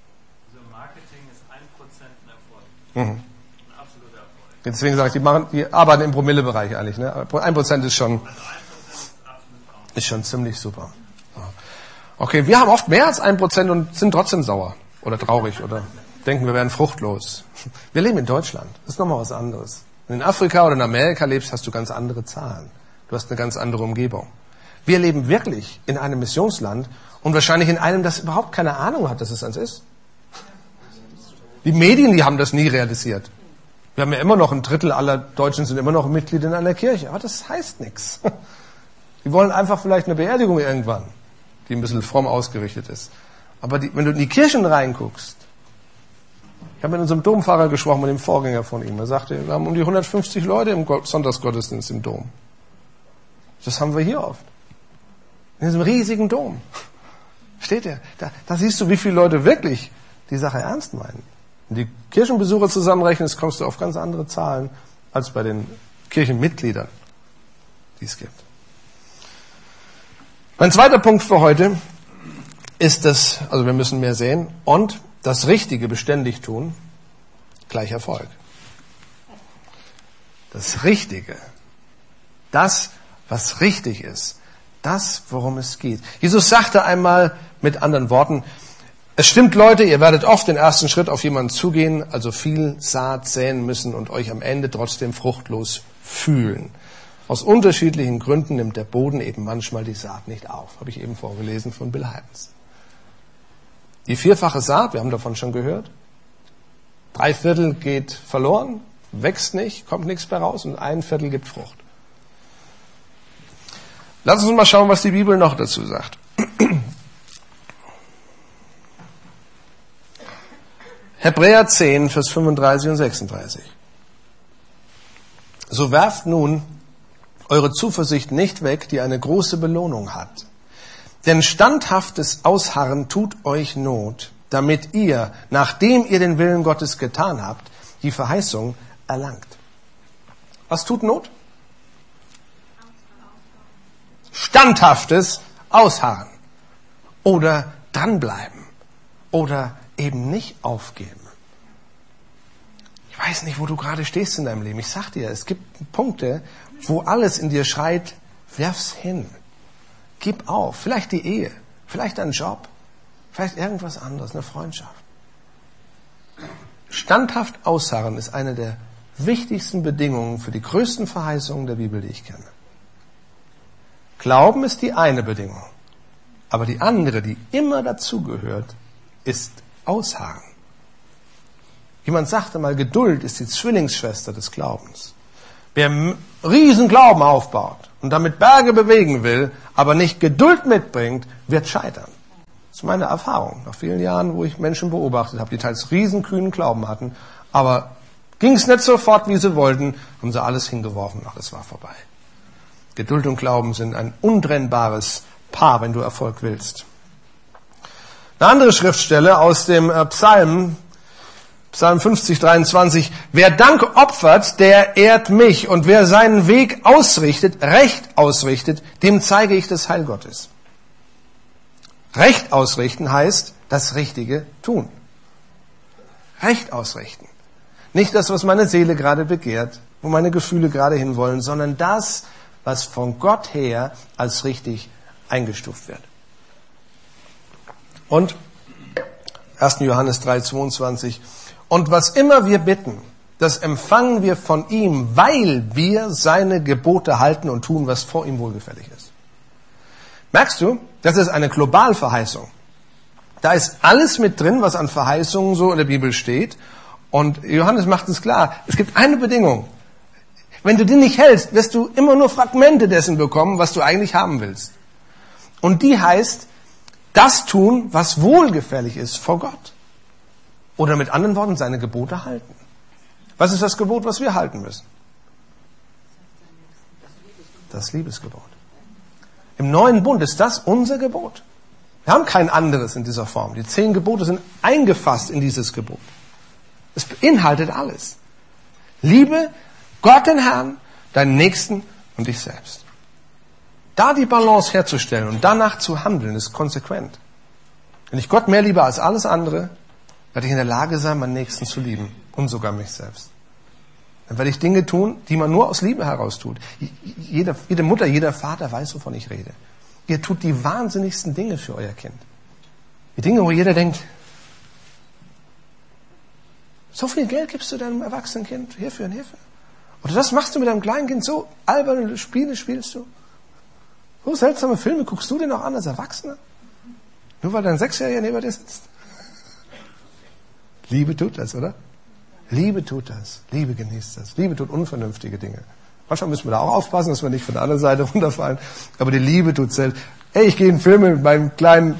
Mhm. Ein absoluter Erfolg. Deswegen sage ich, die, machen, die arbeiten im Promillebereich eigentlich. Ne? Ein Prozent ist schon, ist schon ziemlich super. Okay, wir haben oft mehr als ein Prozent und sind trotzdem sauer oder traurig oder denken, wir wären fruchtlos. Wir leben in Deutschland. Das ist nochmal was anderes. Wenn du in Afrika oder in Amerika lebst, hast du ganz andere Zahlen. Du hast eine ganz andere Umgebung. Wir leben wirklich in einem Missionsland und wahrscheinlich in einem, das überhaupt keine Ahnung hat, dass es eins ist. Die Medien, die haben das nie realisiert. Wir haben ja immer noch ein Drittel aller Deutschen sind immer noch Mitglied in einer Kirche. Aber das heißt nichts. Die wollen einfach vielleicht eine Beerdigung irgendwann, die ein bisschen fromm ausgerichtet ist. Aber die, wenn du in die Kirchen reinguckst, ich habe mit unserem Dompfarrer gesprochen, mit dem Vorgänger von ihm. Er sagte, wir haben um die hundertfünfzig Leute im Sonntagsgottesdienst im Dom. Das haben wir hier oft. In diesem riesigen Dom. Steht er? Da, da siehst du, wie viele Leute wirklich die Sache ernst meinen. Wenn du die Kirchenbesucher zusammenrechnest, kommst du auf ganz andere Zahlen als bei den Kirchenmitgliedern, die es gibt. Mein zweiter Punkt für heute ist das, also wir müssen mehr sehen und das Richtige beständig tun, gleich Erfolg. Das Richtige, das, was richtig ist, das, worum es geht. Jesus sagte einmal mit anderen Worten, Es stimmt, Leute, ihr werdet oft den ersten Schritt auf jemanden zugehen, also viel Saat säen müssen und euch am Ende trotzdem fruchtlos fühlen. Aus unterschiedlichen Gründen nimmt der Boden eben manchmal die Saat nicht auf. Habe ich eben vorgelesen von Bill Hybels. Die vierfache Saat, wir haben davon schon gehört, drei Viertel geht verloren, wächst nicht, kommt nichts mehr raus und ein Viertel gibt Frucht. Lass uns mal schauen, was die Bibel noch dazu sagt. Hebräer zehn, Vers fünfunddreißig und sechsunddreißig. So werft nun eure Zuversicht nicht weg, die eine große Belohnung hat. Denn standhaftes Ausharren tut euch Not, damit ihr, nachdem ihr den Willen Gottes getan habt, die Verheißung erlangt. Was tut Not? Standhaftes Ausharren. Oder dranbleiben. Oder eben nicht aufgeben. Ich weiß nicht, wo du gerade stehst in deinem Leben. Ich sag dir, es gibt Punkte, wo alles in dir schreit, werf's hin. Gib auf. Vielleicht die Ehe, vielleicht ein Job, vielleicht irgendwas anderes, eine Freundschaft. Standhaft ausharren ist eine der wichtigsten Bedingungen für die größten Verheißungen der Bibel, die ich kenne. Glauben ist die eine Bedingung, aber die andere, die immer dazugehört, ist Ausharren. Jemand sagte mal, Geduld ist die Zwillingsschwester des Glaubens. Wer riesen Glauben aufbaut und damit Berge bewegen will, aber nicht Geduld mitbringt, wird scheitern. Das ist meine Erfahrung. Nach vielen Jahren, wo ich Menschen beobachtet habe, die teils riesenkühnen Glauben hatten, aber ging es nicht sofort, wie sie wollten, haben sie alles hingeworfen, ach, es war vorbei. Geduld und Glauben sind ein untrennbares Paar, wenn du Erfolg willst. Eine andere Schriftstelle aus dem Psalm, Psalm fünfzig, dreiundzwanzig. Wer Dank opfert, der ehrt mich. Und wer seinen Weg ausrichtet, recht ausrichtet, dem zeige ich das Heil Gottes. Recht ausrichten heißt, das Richtige tun. Recht ausrichten. Nicht das, was meine Seele gerade begehrt, wo meine Gefühle gerade hinwollen, sondern das, was von Gott her als richtig eingestuft wird. Und erster Johannes drei, zweiundzwanzig. Und was immer wir bitten, das empfangen wir von ihm, weil wir seine Gebote halten und tun, was vor ihm wohlgefällig ist. Merkst du, das ist eine Globalverheißung. Da ist alles mit drin, was an Verheißungen so in der Bibel steht. Und Johannes macht es klar, es gibt eine Bedingung. Wenn du die nicht hältst, wirst du immer nur Fragmente dessen bekommen, was du eigentlich haben willst. Und die heißt, das tun, was wohlgefällig ist vor Gott. Oder mit anderen Worten, seine Gebote halten. Was ist das Gebot, was wir halten müssen? Das Liebesgebot. Im neuen Bund ist das unser Gebot. Wir haben kein anderes in dieser Form. Die zehn Gebote sind eingefasst in dieses Gebot. Es beinhaltet alles. Liebe Gott den Herrn, deinen Nächsten und dich selbst. Da die Balance herzustellen und danach zu handeln, ist konsequent. Wenn ich Gott mehr liebe als alles andere, werde ich in der Lage sein, meinen Nächsten zu lieben und sogar mich selbst. Dann werde ich Dinge tun, die man nur aus Liebe heraus tut. Jede, jede Mutter, jeder Vater weiß, wovon ich rede. Ihr tut die wahnsinnigsten Dinge für euer Kind. Die Dinge, wo jeder denkt, so viel Geld gibst du deinem erwachsenen Kind hierfür und hierfür. Oder das machst du mit deinem kleinen Kind, so alberne Spiele spielst du. So seltsame Filme guckst du dir noch an als Erwachsener? Nur weil dein Sechsjähriger neben dir sitzt? Liebe tut das, oder? Liebe tut das. Liebe genießt das. Liebe tut unvernünftige Dinge. Manchmal müssen wir da auch aufpassen, dass wir nicht von der anderen Seite runterfallen. Aber die Liebe tut selbst. Ey, ich gehe in Filme mit meinem kleinen...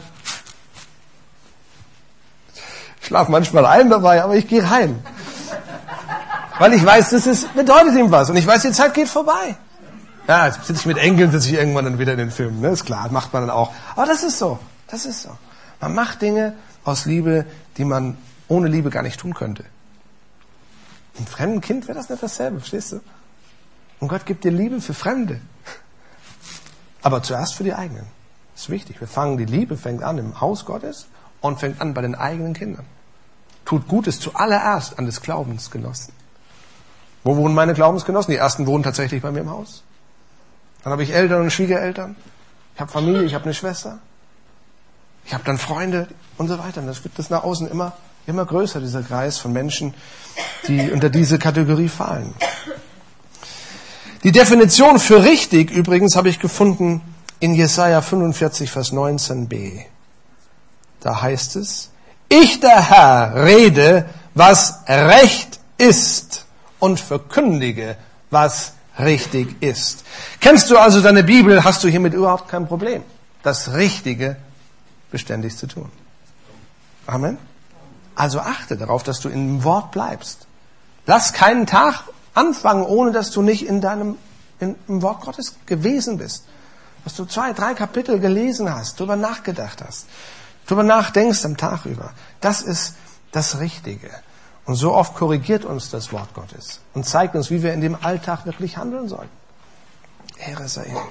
Ich schlafe manchmal ein dabei, aber ich gehe rein. Weil ich weiß, das ist, bedeutet ihm was. Und ich weiß, die Zeit geht vorbei. Ja, jetzt sitze ich mit Enkeln, sitze ich irgendwann dann wieder in den Filmen. Ne? Ist klar, macht man dann auch. Aber das ist so. Das ist so. Man macht Dinge aus Liebe, die man ohne Liebe gar nicht tun könnte. Einem fremden Kind wäre das nicht dasselbe, verstehst du? Und Gott gibt dir Liebe für Fremde. Aber zuerst für die eigenen. Das ist wichtig. Wir fangen, die Liebe fängt an im Haus Gottes und fängt an bei den eigenen Kindern. Tut Gutes zuallererst an des Glaubensgenossen. Wo wohnen meine Glaubensgenossen? Die ersten wohnen tatsächlich bei mir im Haus. Dann habe ich Eltern und Schwiegereltern. Ich habe Familie, ich habe eine Schwester. Ich habe dann Freunde und so weiter. Und das wird das nach außen immer, immer größer, dieser Kreis von Menschen, die unter diese Kategorie fallen. Die Definition für richtig, übrigens, habe ich gefunden in Jesaja fünfundvierzig, Vers neunzehn b. Da heißt es, ich, der Herr, rede, was recht ist und verkündige, was richtig ist. Kennst du also deine Bibel, hast du hiermit überhaupt kein Problem, das Richtige beständig zu tun. Amen. Also achte darauf, dass du im Wort bleibst. Lass keinen Tag anfangen, ohne dass du nicht in deinem in, im Wort Gottes gewesen bist. Dass du zwei, drei Kapitel gelesen hast, darüber nachgedacht hast, darüber nachdenkst am Tag über. Das ist das Richtige. Und so oft korrigiert uns das Wort Gottes und zeigt uns, wie wir in dem Alltag wirklich handeln sollen. Ehre sei ihm.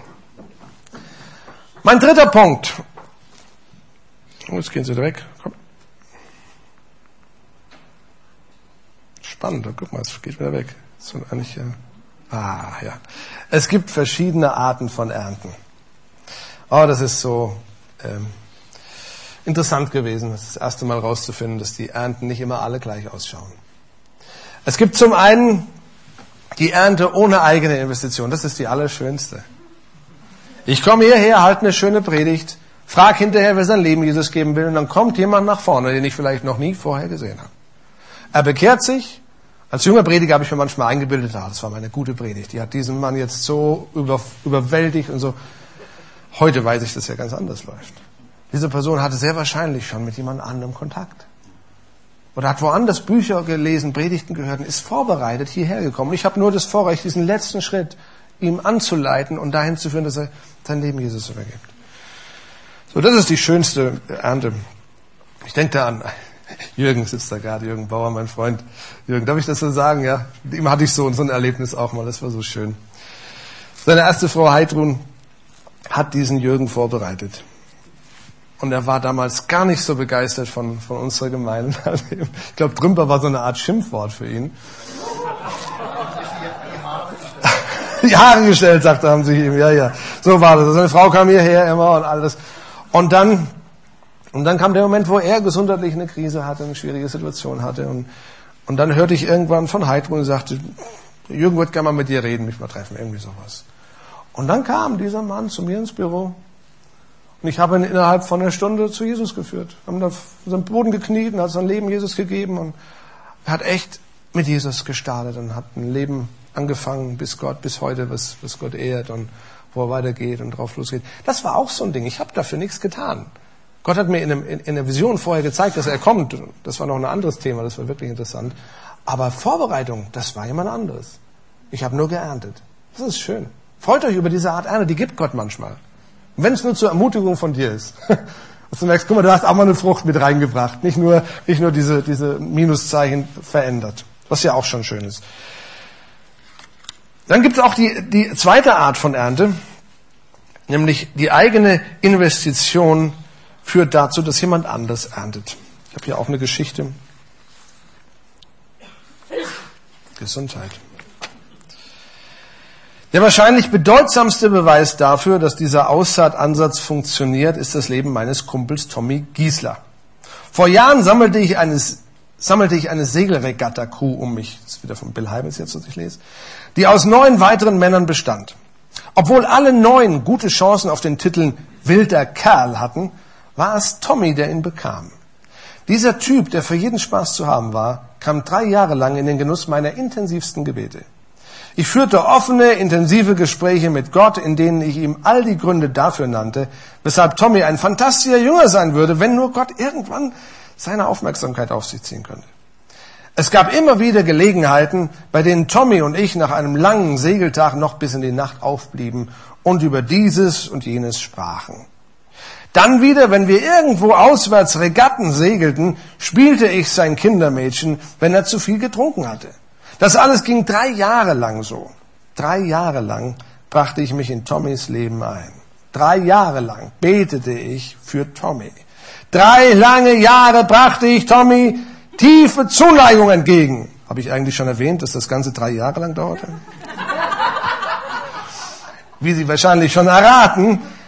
Mein dritter Punkt. Oh, jetzt gehen sie weg. Komm. Spannend, guck mal, es geht wieder weg. So eigentlich, ja. Ah, ja. Es gibt verschiedene Arten von Ernten. Oh, das ist so ähm, interessant gewesen, das, das erste Mal rauszufinden, dass die Ernten nicht immer alle gleich ausschauen. Es gibt zum einen die Ernte ohne eigene Investition. Das ist die allerschönste. Ich komme hierher, halte eine schöne Predigt, frag hinterher, wer sein Leben Jesus geben will, und dann kommt jemand nach vorne, den ich vielleicht noch nie vorher gesehen habe. Er bekehrt sich. Als junger Prediger habe ich mir manchmal eingebildet, ah, das war meine gute Predigt. Die hat diesen Mann jetzt so über, überwältigt und so. Heute weiß ich, dass er ganz anders läuft. Diese Person hatte sehr wahrscheinlich schon mit jemand anderem Kontakt. Oder hat woanders Bücher gelesen, Predigten gehört und ist vorbereitet hierher gekommen. Ich habe nur das Vorrecht, diesen letzten Schritt ihm anzuleiten und dahin zu führen, dass er sein Leben Jesus übergibt. So, das ist die schönste Ernte. Ich denke da an Jürgen, sitzt da gerade, Jürgen Bauer, mein Freund. Jürgen, darf ich das so sagen? Ja, mit ihm hatte ich so, so ein Erlebnis auch mal, das war so schön. Seine erste Frau Heidrun hat diesen Jürgen vorbereitet. Und er war damals gar nicht so begeistert von, von unserer Gemeinde. Ich glaube, Trümper war so eine Art Schimpfwort für ihn. Die Haare gestellt, sagte, haben sie ihm. Ja, ja. So war das. Seine Frau kam hierher immer und alles. Und dann, und dann kam der Moment, wo er gesundheitlich eine Krise hatte, eine schwierige Situation hatte. Und, und dann hörte ich irgendwann von Heidrun und sagte, Jürgen wird gerne mal mit dir reden, mich mal treffen, irgendwie sowas. Und dann kam dieser Mann zu mir ins Büro. Und ich habe ihn innerhalb von einer Stunde zu Jesus geführt. Wir haben da auf seinem Boden gekniet und hat sein Leben Jesus gegeben. Und er hat echt mit Jesus gestartet und hat ein Leben angefangen bis Gott, bis heute, was, was Gott ehrt und wo er weitergeht und drauf losgeht. Das war auch so ein Ding. Ich habe dafür nichts getan. Gott hat mir in, einem, in, in einer Vision vorher gezeigt, dass er kommt. Das war noch ein anderes Thema, das war wirklich interessant. Aber Vorbereitung, das war jemand anderes. Ich habe nur geerntet. Das ist schön. Freut euch über diese Art Ernte, die gibt Gott manchmal. Und wenn es nur zur Ermutigung von dir ist. Dass du merkst, guck mal, du hast auch mal eine Frucht mit reingebracht. Nicht nur, nicht nur diese, diese Minuszeichen verändert. Was ja auch schon schön ist. Dann gibt es auch die, die zweite Art von Ernte. Nämlich die eigene Investition führt dazu, dass jemand anders erntet. Ich habe hier auch eine Geschichte. Gesundheit. Der wahrscheinlich bedeutsamste Beweis dafür, dass dieser Aussaatansatz funktioniert, ist das Leben meines Kumpels Tommy Giesler. Vor Jahren sammelte ich eine, sammelte ich eine Segelregatta-Crew um mich, das ist wieder von Bill Hybels jetzt, was ich lese, die aus neun weiteren Männern bestand. Obwohl alle neun gute Chancen auf den Titel wilder Kerl hatten, war es Tommy, der ihn bekam. Dieser Typ, der für jeden Spaß zu haben war, kam drei Jahre lang in den Genuss meiner intensivsten Gebete. Ich führte offene, intensive Gespräche mit Gott, in denen ich ihm all die Gründe dafür nannte, weshalb Tommy ein fantastischer Jünger sein würde, wenn nur Gott irgendwann seine Aufmerksamkeit auf sich ziehen könnte. Es gab immer wieder Gelegenheiten, bei denen Tommy und ich nach einem langen Segeltag noch bis in die Nacht aufblieben und über dieses und jenes sprachen. Dann wieder, wenn wir irgendwo auswärts Regatten segelten, spielte ich sein Kindermädchen, wenn er zu viel getrunken hatte. Das alles ging drei Jahre lang so. Drei Jahre lang brachte ich mich in Tommys Leben ein. Drei Jahre lang betete ich für Tommy. Drei lange Jahre brachte ich Tommy tiefe Zuneigung entgegen. Habe ich eigentlich schon erwähnt, dass das Ganze drei Jahre lang dauerte? Wie Sie wahrscheinlich schon erraten,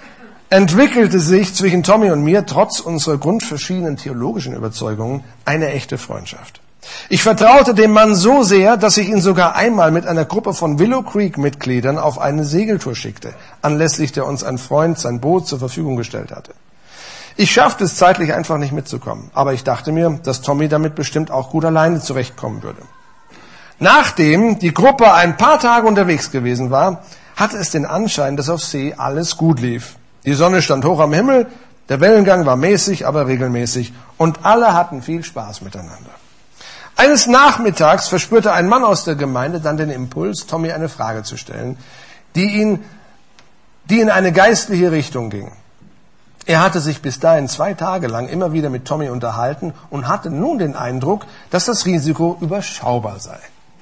entwickelte sich zwischen Tommy und mir trotz unserer grundverschiedenen theologischen Überzeugungen eine echte Freundschaft. Ich vertraute dem Mann so sehr, dass ich ihn sogar einmal mit einer Gruppe von Willow Creek-Mitgliedern auf eine Segeltour schickte, anlässlich der uns ein Freund sein Boot zur Verfügung gestellt hatte. Ich schaffte es zeitlich einfach nicht mitzukommen, aber ich dachte mir, dass Tommy damit bestimmt auch gut alleine zurechtkommen würde. Nachdem die Gruppe ein paar Tage unterwegs gewesen war, hatte es den Anschein, dass auf See alles gut lief. Die Sonne stand hoch am Himmel, der Wellengang war mäßig, aber regelmäßig und alle hatten viel Spaß miteinander. Eines Nachmittags verspürte ein Mann aus der Gemeinde dann den Impuls, Tommy eine Frage zu stellen, die ihn, die in eine geistliche Richtung ging. Er hatte sich bis dahin zwei Tage lang immer wieder mit Tommy unterhalten und hatte nun den Eindruck, dass das Risiko überschaubar sei.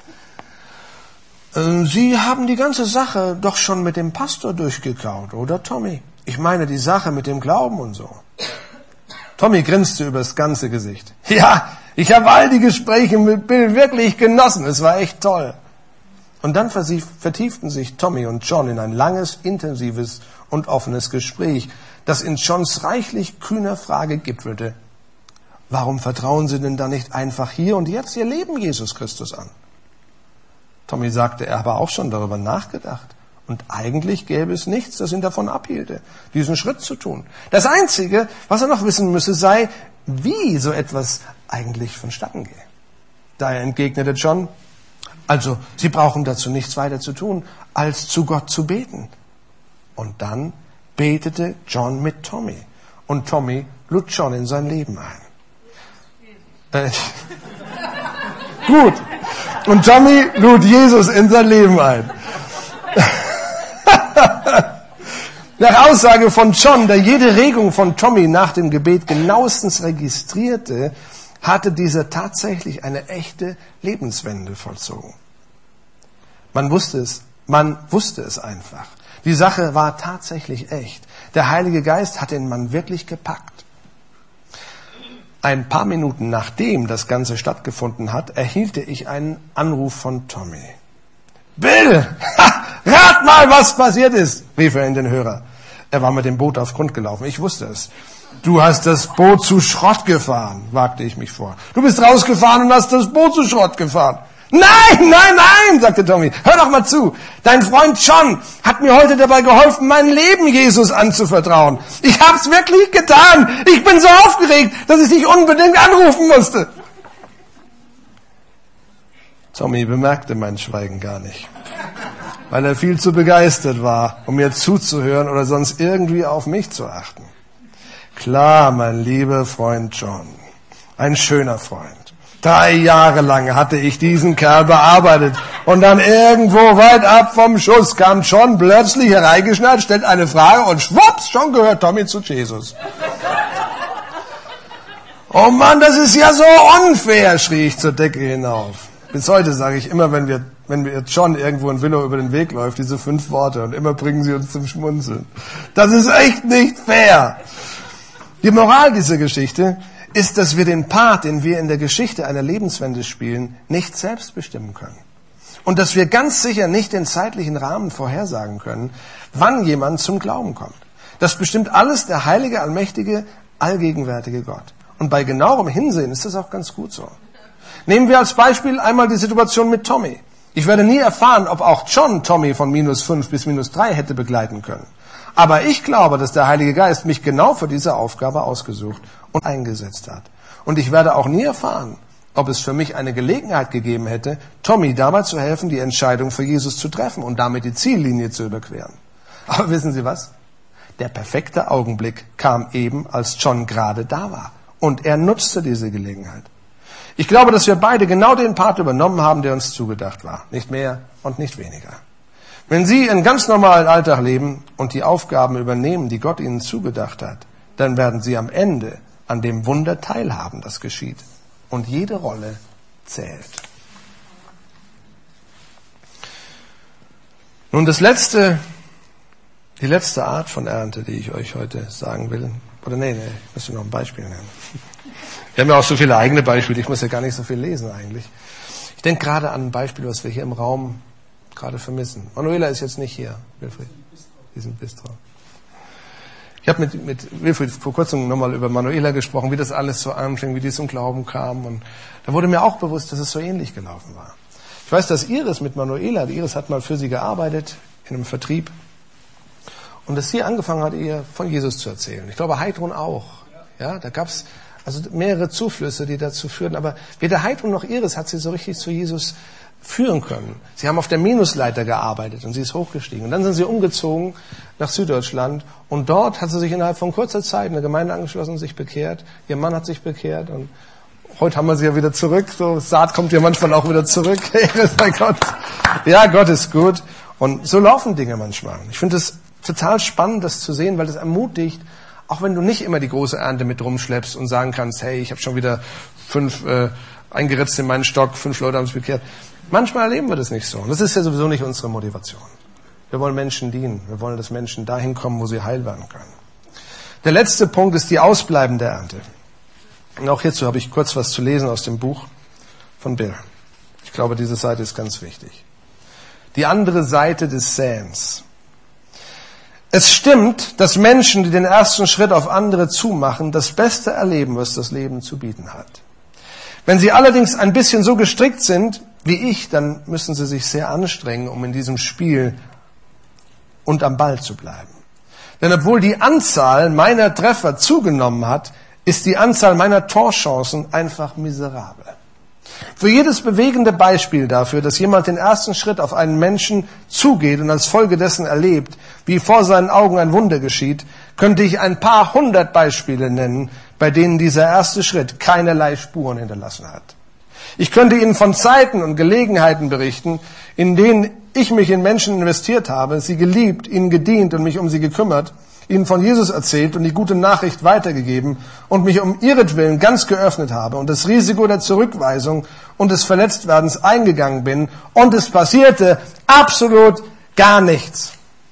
Sie haben die ganze Sache doch schon mit dem Pastor durchgekaut, oder Tommy? Ich meine die Sache mit dem Glauben und so. Tommy grinste übers ganze Gesicht. Ja, ich habe all die Gespräche mit Bill wirklich genossen. Es war echt toll. Und dann vertieften sich Tommy und John in ein langes, intensives und offenes Gespräch, das in Johns reichlich kühner Frage gipfelte. Warum vertrauen Sie denn da nicht einfach hier und jetzt Ihr Leben Jesus Christus an? Tommy sagte, er habe auch schon darüber nachgedacht. Und eigentlich gäbe es nichts, das ihn davon abhielte, diesen Schritt zu tun. Das Einzige, was er noch wissen müsse, sei, wie so etwas eigentlich vonstatten gehe. Daher entgegnete John, also Sie brauchen dazu nichts weiter zu tun, als zu Gott zu beten. Und dann betete John mit Tommy. Und Tommy lud John in sein Leben ein. Äh, gut. Und Tommy lud Jesus in sein Leben ein. Nach Aussage von John, der jede Regung von Tommy nach dem Gebet genauestens registrierte, hatte dieser tatsächlich eine echte Lebenswende vollzogen. Man wusste es, man wusste es einfach. Die Sache war tatsächlich echt. Der Heilige Geist hatte den Mann wirklich gepackt. Ein paar Minuten nachdem das Ganze stattgefunden hat, erhielt ich einen Anruf von Tommy. Bill, ha, rat mal, was passiert ist, rief er in den Hörer. Er war mit dem Boot auf Grund gelaufen, ich wusste es. Du hast das Boot zu Schrott gefahren, wagte ich mich vor. Du bist rausgefahren und hast das Boot zu Schrott gefahren. Nein, nein, nein, sagte Tommy. Hör doch mal zu. Dein Freund John hat mir heute dabei geholfen, mein Leben Jesus anzuvertrauen. Ich hab's wirklich getan. Ich bin so aufgeregt, dass ich dich unbedingt anrufen musste. Tommy bemerkte mein Schweigen gar nicht, weil er viel zu begeistert war, um mir zuzuhören oder sonst irgendwie auf mich zu achten. Klar, mein lieber Freund John, ein schöner Freund. Drei Jahre lang hatte ich diesen Kerl bearbeitet und dann irgendwo weit ab vom Schuss kam John plötzlich hereingeschnallt, stellt eine Frage und schwupps, schon gehört Tommy zu Jesus. Oh Mann, das ist ja so unfair, schrie ich zur Decke hinauf. Bis heute sage ich immer, wenn wir, wenn wir John irgendwo in Willow über den Weg läuft, diese fünf Worte und immer bringen sie uns zum Schmunzeln. Das ist echt nicht fair. Die Moral dieser Geschichte ist, dass wir den Part, den wir in der Geschichte einer Lebenswende spielen, nicht selbst bestimmen können. Und dass wir ganz sicher nicht den zeitlichen Rahmen vorhersagen können, wann jemand zum Glauben kommt. Das bestimmt alles der heilige, allmächtige, allgegenwärtige Gott. Und bei genauerem Hinsehen ist das auch ganz gut so. Nehmen wir als Beispiel einmal die Situation mit Tommy. Ich werde nie erfahren, ob auch John Tommy von minus fünf bis minus drei hätte begleiten können. Aber ich glaube, dass der Heilige Geist mich genau für diese Aufgabe ausgesucht und eingesetzt hat. Und ich werde auch nie erfahren, ob es für mich eine Gelegenheit gegeben hätte, Tommy dabei zu helfen, die Entscheidung für Jesus zu treffen und damit die Ziellinie zu überqueren. Aber wissen Sie was? Der perfekte Augenblick kam eben, als John gerade da war. Und er nutzte diese Gelegenheit. Ich glaube, dass wir beide genau den Part übernommen haben, der uns zugedacht war. Nicht mehr und nicht weniger. Wenn Sie einen ganz normalen Alltag leben und die Aufgaben übernehmen, die Gott Ihnen zugedacht hat, dann werden Sie am Ende an dem Wunder teilhaben, das geschieht. Und jede Rolle zählt. Nun, das letzte, die letzte Art von Ernte, die ich euch heute sagen will, oder nee, nee, ich müsste noch ein Beispiel nennen. Wir haben ja auch so viele eigene Beispiele, ich muss ja gar nicht so viel lesen eigentlich. Ich denke gerade an ein Beispiel, was wir hier im Raum gerade vermissen. Manuela ist jetzt nicht hier, Wilfried. Die sind Bistro. Ich habe mit, mit Wilfried vor kurzem nochmal über Manuela gesprochen, wie das alles so anfing, wie die zum Glauben kam. Und da wurde mir auch bewusst, dass es so ähnlich gelaufen war. Ich weiß, dass Iris mit Manuela, die Iris hat mal für sie gearbeitet, in einem Vertrieb. Und dass sie angefangen hat, ihr von Jesus zu erzählen. Ich glaube, Heidrun auch. Ja, da gab's also mehrere Zuflüsse, die dazu führten. Aber weder Heidrun noch Iris hat sie so richtig zu Jesus führen können. Sie haben auf der Minusleiter gearbeitet und sie ist hochgestiegen. Und dann sind sie umgezogen nach Süddeutschland und dort hat sie sich innerhalb von kurzer Zeit in eine Gemeinde angeschlossen und sich bekehrt. Ihr Mann hat sich bekehrt und heute haben wir sie ja wieder zurück. So Saat kommt ja manchmal auch wieder zurück. Bei Gott. Ja, Gott ist gut. Und so laufen Dinge manchmal. Ich finde es total spannend, das zu sehen, weil das ermutigt, auch wenn du nicht immer die große Ernte mit rumschleppst und sagen kannst, hey, ich habe schon wieder fünf äh, eingeritzt in meinen Stock, fünf Leute haben sich bekehrt. Manchmal erleben wir das nicht so. Und das ist ja sowieso nicht unsere Motivation. Wir wollen Menschen dienen. Wir wollen, dass Menschen dahin kommen, wo sie heil werden können. Der letzte Punkt ist die ausbleibende Ernte. Und auch hierzu habe ich kurz was zu lesen aus dem Buch von Bill. Ich glaube, diese Seite ist ganz wichtig. Die andere Seite des Säens. Es stimmt, dass Menschen, die den ersten Schritt auf andere zumachen, das Beste erleben, was das Leben zu bieten hat. Wenn sie allerdings ein bisschen so gestrickt sind wie ich, dann müssen sie sich sehr anstrengen, um in diesem Spiel und am Ball zu bleiben. Denn obwohl die Anzahl meiner Treffer zugenommen hat, ist die Anzahl meiner Torchancen einfach miserabel. Für jedes bewegende Beispiel dafür, dass jemand den ersten Schritt auf einen Menschen zugeht und als Folge dessen erlebt, wie vor seinen Augen ein Wunder geschieht, könnte ich ein paar hundert Beispiele nennen, bei denen dieser erste Schritt keinerlei Spuren hinterlassen hat. Ich könnte Ihnen von Zeiten und Gelegenheiten berichten, in denen ich mich in Menschen investiert habe, sie geliebt, ihnen gedient und mich um sie gekümmert, ihnen von Jesus erzählt und die gute Nachricht weitergegeben und mich um ihretwillen ganz geöffnet habe und das Risiko der Zurückweisung und des Verletztwerdens eingegangen bin und es passierte absolut gar nichts.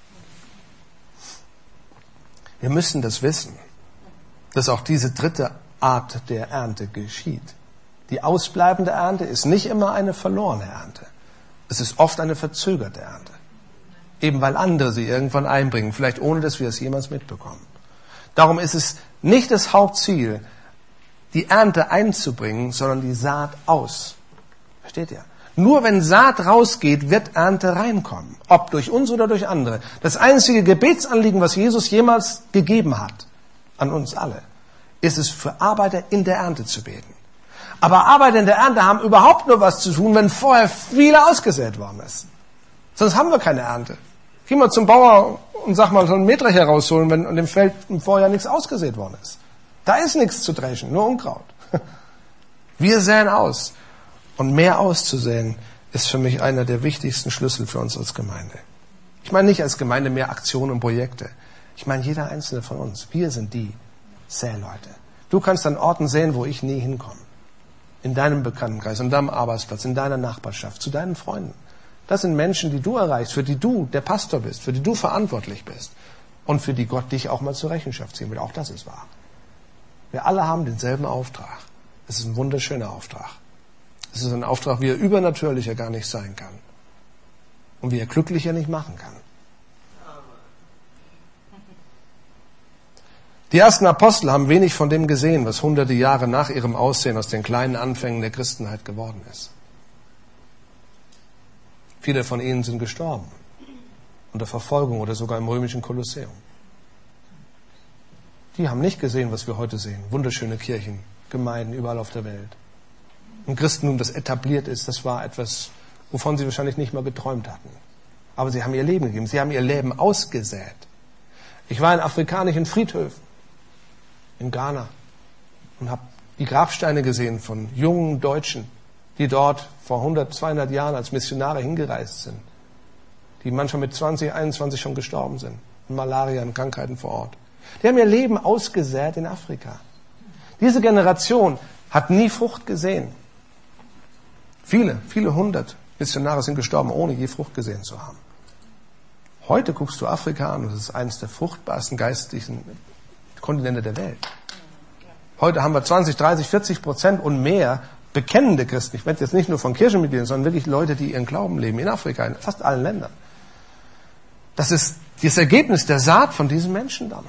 Wir müssen das wissen, dass auch diese dritte Art der Ernte geschieht. Die ausbleibende Ernte ist nicht immer eine verlorene Ernte. Es ist oft eine verzögerte Ernte. Eben weil andere sie irgendwann einbringen, vielleicht ohne, dass wir es jemals mitbekommen. Darum ist es nicht das Hauptziel, die Ernte einzubringen, sondern die Saat aus. Versteht ihr? Nur wenn Saat rausgeht, wird Ernte reinkommen. Ob durch uns oder durch andere. Das einzige Gebetsanliegen, was Jesus jemals gegeben hat, an uns alle, ist es, für Arbeiter in der Ernte zu beten. Aber Arbeiter in der Ernte haben überhaupt nur was zu tun, wenn vorher viel ausgesät worden ist. Sonst haben wir keine Ernte. Geh mal zum Bauer und sag mal, so einen Mähdrescher herausholen, wenn an dem Feld im Vorjahr nichts ausgesät worden ist. Da ist nichts zu dreschen, nur Unkraut. Wir säen aus. Und mehr auszusäen ist für mich einer der wichtigsten Schlüssel für uns als Gemeinde. Ich meine nicht als Gemeinde mehr Aktionen und Projekte. Ich meine jeder einzelne von uns. Wir sind die Säleute. Du kannst an Orten säen, wo ich nie hinkomme. In deinem Bekanntenkreis, in deinem Arbeitsplatz, in deiner Nachbarschaft, zu deinen Freunden. Das sind Menschen, die du erreichst, für die du der Pastor bist, für die du verantwortlich bist und für die Gott dich auch mal zur Rechenschaft ziehen will. Auch das ist wahr. Wir alle haben denselben Auftrag. Es ist ein wunderschöner Auftrag. Es ist ein Auftrag, wie er übernatürlicher gar nicht sein kann und wie er glücklicher nicht machen kann. Die ersten Apostel haben wenig von dem gesehen, was hunderte Jahre nach ihrem Aussehen aus den kleinen Anfängen der Christenheit geworden ist. Viele von ihnen sind gestorben, unter Verfolgung oder sogar im römischen Kolosseum. Die haben nicht gesehen, was wir heute sehen. Wunderschöne Kirchen, Gemeinden überall auf der Welt. Ein Christentum, das etabliert ist, das war etwas, wovon sie wahrscheinlich nicht mal geträumt hatten. Aber sie haben ihr Leben gegeben, sie haben ihr Leben ausgesät. Ich war in afrikanischen Friedhöfen in Ghana und habe die Grabsteine gesehen von jungen Deutschen, die dort vor hundert, zweihundert Jahren als Missionare hingereist sind, die manchmal mit zwanzig, einundzwanzig schon gestorben sind, an Malaria und Krankheiten vor Ort. Die haben ihr Leben ausgesät in Afrika. Diese Generation hat nie Frucht gesehen. Viele, viele hundert Missionare sind gestorben, ohne je Frucht gesehen zu haben. Heute guckst du Afrika an, das ist eines der fruchtbarsten geistlichen Kontinente der Welt. Heute haben wir zwanzig, dreißig, vierzig Prozent und mehr bekennende Christen. Ich werde jetzt nicht nur von Kirchenmitgliedern, sondern wirklich Leute, die ihren Glauben leben in Afrika, in fast allen Ländern. Das ist das Ergebnis der Saat von diesen Menschen damals.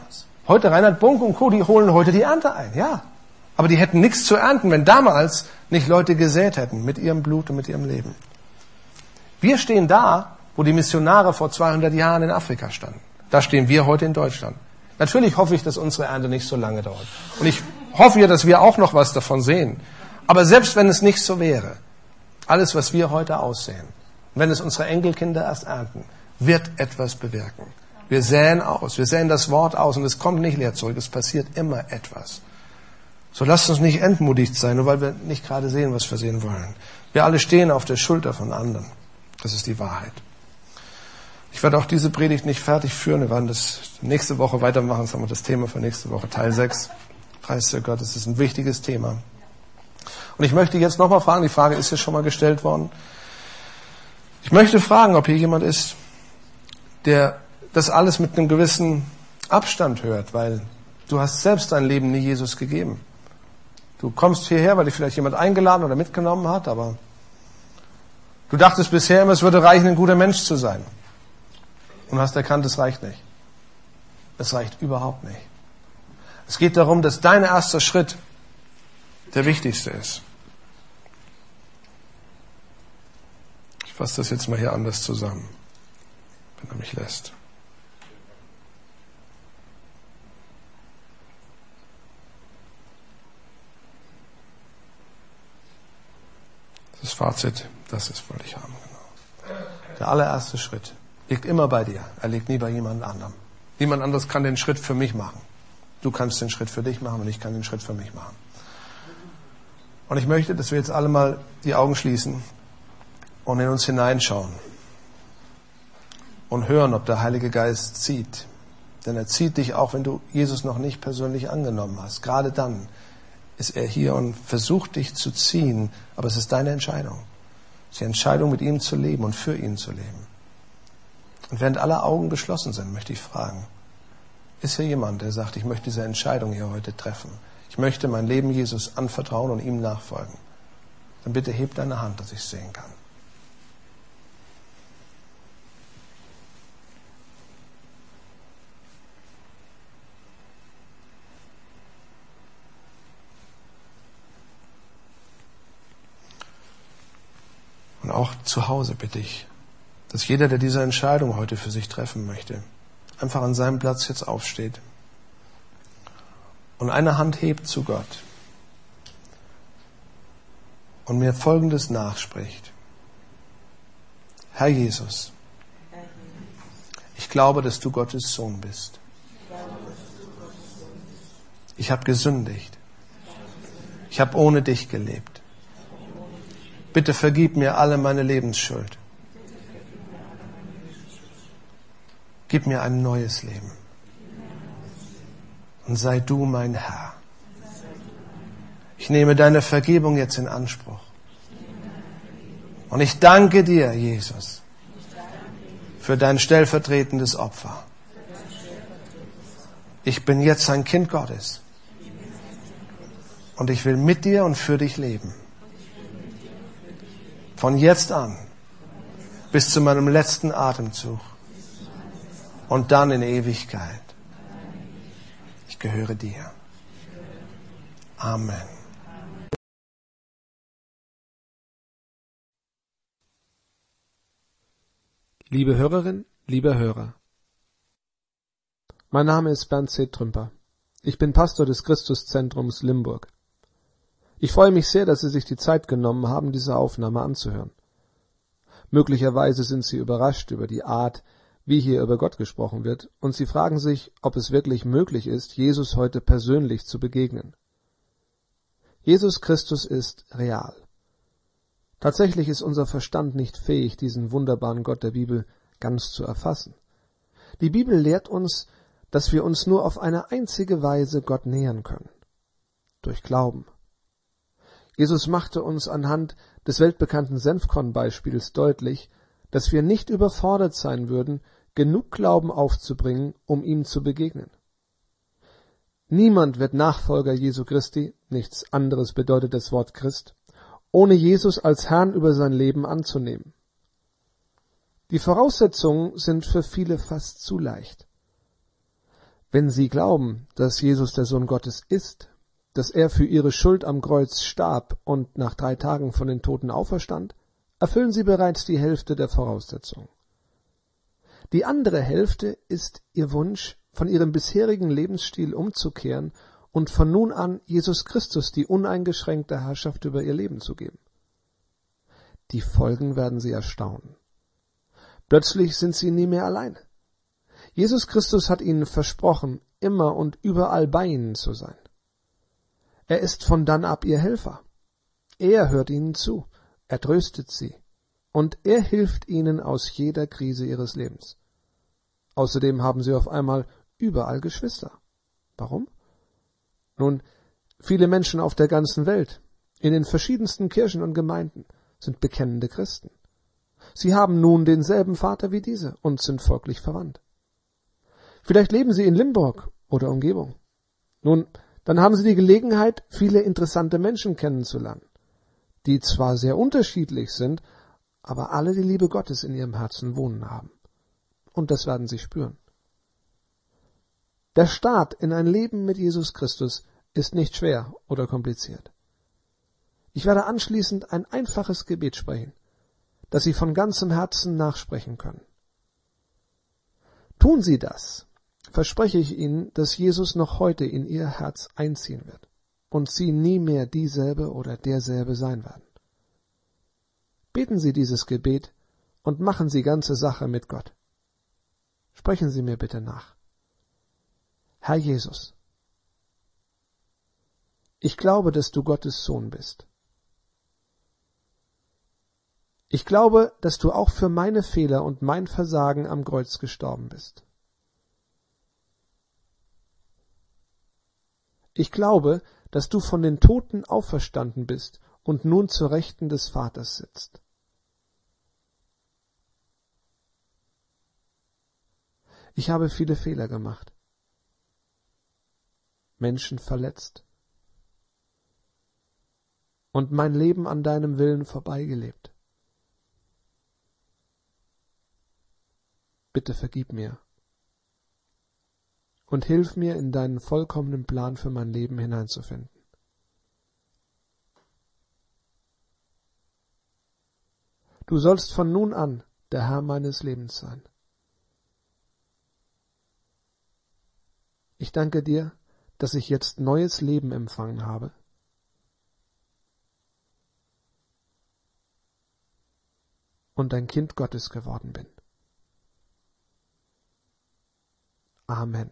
Heute Reinhard Bunk und Co., die holen heute die Ernte ein, ja. Aber die hätten nichts zu ernten, wenn damals nicht Leute gesät hätten mit ihrem Blut und mit ihrem Leben. Wir stehen da, wo die Missionare vor zweihundert Jahren in Afrika standen. Da stehen wir heute in Deutschland. Natürlich hoffe ich, dass unsere Ernte nicht so lange dauert. Und ich hoffe ja, dass wir auch noch was davon sehen. Aber selbst wenn es nicht so wäre, alles, was wir heute aussehen, wenn es unsere Enkelkinder erst ernten, wird etwas bewirken. Wir säen aus, wir säen das Wort aus und es kommt nicht leer zurück, es passiert immer etwas. So lasst uns nicht entmutigt sein, nur weil wir nicht gerade sehen, was wir sehen wollen. Wir alle stehen auf der Schulter von anderen. Das ist die Wahrheit. Ich werde auch diese Predigt nicht fertig führen. Wir werden das nächste Woche weitermachen. Das haben wir das Thema für nächste Woche, Teil sechs. Preis dir Gott, das ist ein wichtiges Thema. Und ich möchte jetzt nochmal fragen, die Frage ist ja schon mal gestellt worden. Ich möchte fragen, ob hier jemand ist, der das alles mit einem gewissen Abstand hört, weil du hast selbst dein Leben nie Jesus gegeben. Du kommst hierher, weil dich vielleicht jemand eingeladen oder mitgenommen hat, aber du dachtest bisher immer, es würde reichen, ein guter Mensch zu sein. Und hast erkannt, es reicht nicht. Es reicht überhaupt nicht. Es geht darum, dass dein erster Schritt der wichtigste ist. Ich fasse das jetzt mal hier anders zusammen, wenn er mich lässt. Das Fazit, das ist, wollte ich haben. Genau. Der allererste Schritt liegt immer bei dir. Er liegt nie bei jemand anderem. Niemand anderes kann den Schritt für mich machen. Du kannst den Schritt für dich machen und ich kann den Schritt für mich machen. Und ich möchte, dass wir jetzt alle mal die Augen schließen und in uns hineinschauen und hören, ob der Heilige Geist zieht. Denn er zieht dich auch, wenn du Jesus noch nicht persönlich angenommen hast. Gerade dann ist er hier und versucht dich zu ziehen, aber es ist deine Entscheidung. Es ist die Entscheidung, mit ihm zu leben und für ihn zu leben. Und während alle Augen geschlossen sind, möchte ich fragen, ist hier jemand, der sagt, ich möchte diese Entscheidung hier heute treffen? Ich möchte mein Leben Jesus anvertrauen und ihm nachfolgen. Dann bitte heb deine Hand, dass ich es sehen kann. Und auch zu Hause bitte ich, dass jeder, der diese Entscheidung heute für sich treffen möchte, einfach an seinem Platz jetzt aufsteht und eine Hand hebt zu Gott und mir Folgendes nachspricht. Herr Jesus, ich glaube, dass du Gottes Sohn bist. Ich habe gesündigt. Ich habe ohne dich gelebt. Bitte vergib mir alle meine Lebensschuld. Gib mir ein neues Leben. Und sei du mein Herr. Ich nehme deine Vergebung jetzt in Anspruch. Und ich danke dir, Jesus, für dein stellvertretendes Opfer. Ich bin jetzt ein Kind Gottes. Und ich will mit dir und für dich leben. Von jetzt an bis zu meinem letzten Atemzug. Und dann in Ewigkeit. Ich gehöre dir. Amen. Liebe Hörerin, lieber Hörer. Mein Name ist Bernd C. Trümper. Ich bin Pastor des Christuszentrums Limburg. Ich freue mich sehr, dass Sie sich die Zeit genommen haben, diese Aufnahme anzuhören. Möglicherweise sind Sie überrascht über die Art, wie hier über Gott gesprochen wird, und Sie fragen sich, ob es wirklich möglich ist, Jesus heute persönlich zu begegnen. Jesus Christus ist real. Tatsächlich ist unser Verstand nicht fähig, diesen wunderbaren Gott der Bibel ganz zu erfassen. Die Bibel lehrt uns, dass wir uns nur auf eine einzige Weise Gott nähern können: durch Glauben. Jesus machte uns anhand des weltbekannten Senfkorn-Beispiels deutlich, dass wir nicht überfordert sein würden, genug Glauben aufzubringen, um ihm zu begegnen. Niemand wird Nachfolger Jesu Christi, nichts anderes bedeutet das Wort Christ, ohne Jesus als Herrn über sein Leben anzunehmen. Die Voraussetzungen sind für viele fast zu leicht. Wenn Sie glauben, dass Jesus der Sohn Gottes ist, dass er für Ihre Schuld am Kreuz starb und nach drei Tagen von den Toten auferstand, erfüllen Sie bereits die Hälfte der Voraussetzungen. Die andere Hälfte ist Ihr Wunsch, von Ihrem bisherigen Lebensstil umzukehren und von nun an Jesus Christus die uneingeschränkte Herrschaft über Ihr Leben zu geben. Die Folgen werden Sie erstaunen. Plötzlich sind Sie nie mehr allein. Jesus Christus hat Ihnen versprochen, immer und überall bei Ihnen zu sein. Er ist von dann ab Ihr Helfer. Er hört Ihnen zu, er tröstet Sie und er hilft Ihnen aus jeder Krise Ihres Lebens. Außerdem haben Sie auf einmal überall Geschwister. Warum? Nun, viele Menschen auf der ganzen Welt, in den verschiedensten Kirchen und Gemeinden, sind bekennende Christen. Sie haben nun denselben Vater wie diese und sind folglich verwandt. Vielleicht leben Sie in Limburg oder Umgebung. Nun, dann haben Sie die Gelegenheit, viele interessante Menschen kennenzulernen, die zwar sehr unterschiedlich sind, aber alle die Liebe Gottes in ihrem Herzen wohnen haben. Und das werden Sie spüren. Der Start in ein Leben mit Jesus Christus ist nicht schwer oder kompliziert. Ich werde anschließend ein einfaches Gebet sprechen, das Sie von ganzem Herzen nachsprechen können. Tun Sie das, verspreche ich Ihnen, dass Jesus noch heute in Ihr Herz einziehen wird und Sie nie mehr dieselbe oder derselbe sein werden. Beten Sie dieses Gebet und machen Sie ganze Sache mit Gott. Sprechen Sie mir bitte nach. Herr Jesus, ich glaube, dass du Gottes Sohn bist. Ich glaube, dass du auch für meine Fehler und mein Versagen am Kreuz gestorben bist. Ich glaube, dass du von den Toten auferstanden bist und nun zur Rechten des Vaters sitzt. Ich habe viele Fehler gemacht, Menschen verletzt und mein Leben an deinem Willen vorbeigelebt. Bitte vergib mir und hilf mir, in deinen vollkommenen Plan für mein Leben hineinzufinden. Du sollst von nun an der Herr meines Lebens sein. Ich danke dir, dass ich jetzt neues Leben empfangen habe. Und ein Kind Gottes geworden bin. Amen.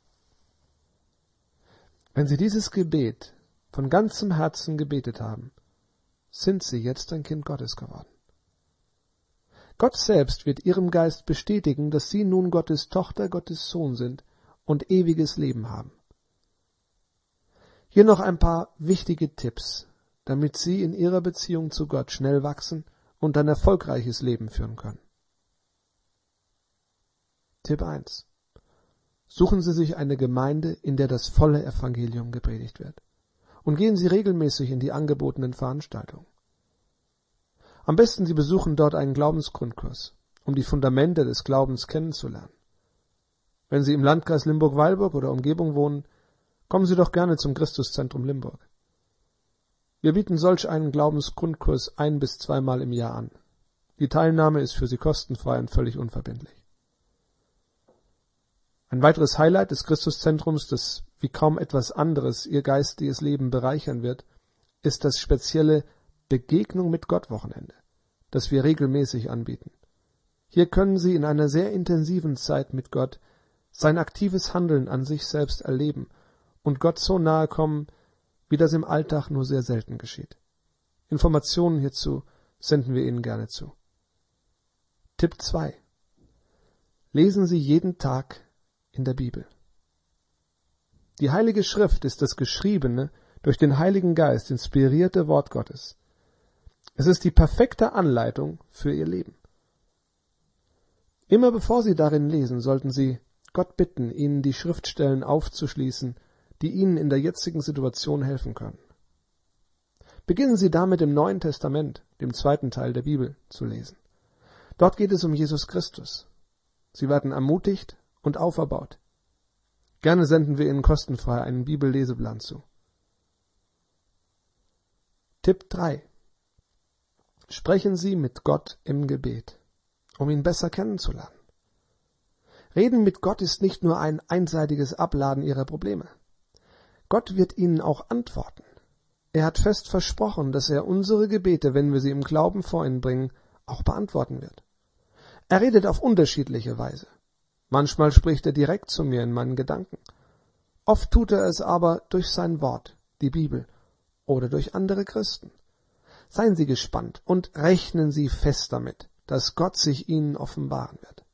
Wenn Sie dieses Gebet von ganzem Herzen gebetet haben, sind Sie jetzt ein Kind Gottes geworden. Gott selbst wird Ihrem Geist bestätigen, dass Sie nun Gottes Tochter, Gottes Sohn sind und ewiges Leben haben. Hier noch ein paar wichtige Tipps, damit Sie in Ihrer Beziehung zu Gott schnell wachsen und ein erfolgreiches Leben führen können. Tipp eins. Suchen Sie sich eine Gemeinde, in der das volle Evangelium gepredigt wird, und gehen Sie regelmäßig in die angebotenen Veranstaltungen. Am besten Sie besuchen dort einen Glaubensgrundkurs, um die Fundamente des Glaubens kennenzulernen. Wenn Sie im Landkreis Limburg-Weilburg oder Umgebung wohnen, kommen Sie doch gerne zum Christuszentrum Limburg. Wir bieten solch einen Glaubensgrundkurs ein- bis zweimal im Jahr an. Die Teilnahme ist für Sie kostenfrei und völlig unverbindlich. Ein weiteres Highlight des Christuszentrums, das wie kaum etwas anderes Ihr geistiges Leben bereichern wird, ist das spezielle Begegnung mit Gott Wochenende, das wir regelmäßig anbieten. Hier können Sie in einer sehr intensiven Zeit mit Gott sein aktives Handeln an sich selbst erleben und Gott so nahe kommen, wie das im Alltag nur sehr selten geschieht. Informationen hierzu senden wir Ihnen gerne zu. Tipp zwei. Lesen Sie jeden Tag in der Bibel. Die Heilige Schrift ist das geschriebene, durch den Heiligen Geist inspirierte Wort Gottes. Es ist die perfekte Anleitung für Ihr Leben. Immer bevor Sie darin lesen, sollten Sie Gott bitten, Ihnen die Schriftstellen aufzuschließen, die Ihnen in der jetzigen Situation helfen können. Beginnen Sie damit im Neuen Testament, dem zweiten Teil der Bibel, zu lesen. Dort geht es um Jesus Christus. Sie werden ermutigt und auferbaut. Gerne senden wir Ihnen kostenfrei einen Bibelleseplan zu. Tipp drei. Sprechen Sie mit Gott im Gebet, um ihn besser kennenzulernen. Reden mit Gott ist nicht nur ein einseitiges Abladen Ihrer Probleme. Gott wird Ihnen auch antworten. Er hat fest versprochen, dass er unsere Gebete, wenn wir sie im Glauben vor ihn bringen, auch beantworten wird. Er redet auf unterschiedliche Weise. Manchmal spricht er direkt zu mir in meinen Gedanken. Oft tut er es aber durch sein Wort, die Bibel, oder durch andere Christen. Seien Sie gespannt und rechnen Sie fest damit, dass Gott sich Ihnen offenbaren wird.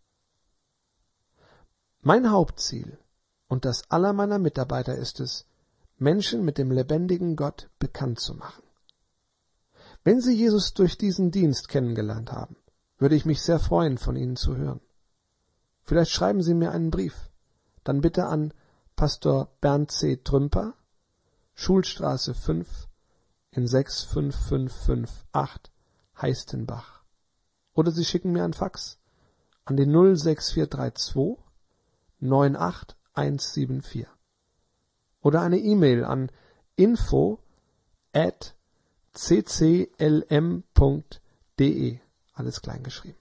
Mein Hauptziel und das aller meiner Mitarbeiter ist es, Menschen mit dem lebendigen Gott bekannt zu machen. Wenn Sie Jesus durch diesen Dienst kennengelernt haben, würde ich mich sehr freuen, von Ihnen zu hören. Vielleicht schreiben Sie mir einen Brief, dann bitte an Pastor Bernd C. Trümper, Schulstraße fünf in sechs fünf fünf fünf acht, Heistenbach. Oder Sie schicken mir ein Fax an die null sechs vier drei zwei neun acht eins sieben vier. Oder eine E-Mail an info at c c l m punkt d e, alles klein geschrieben.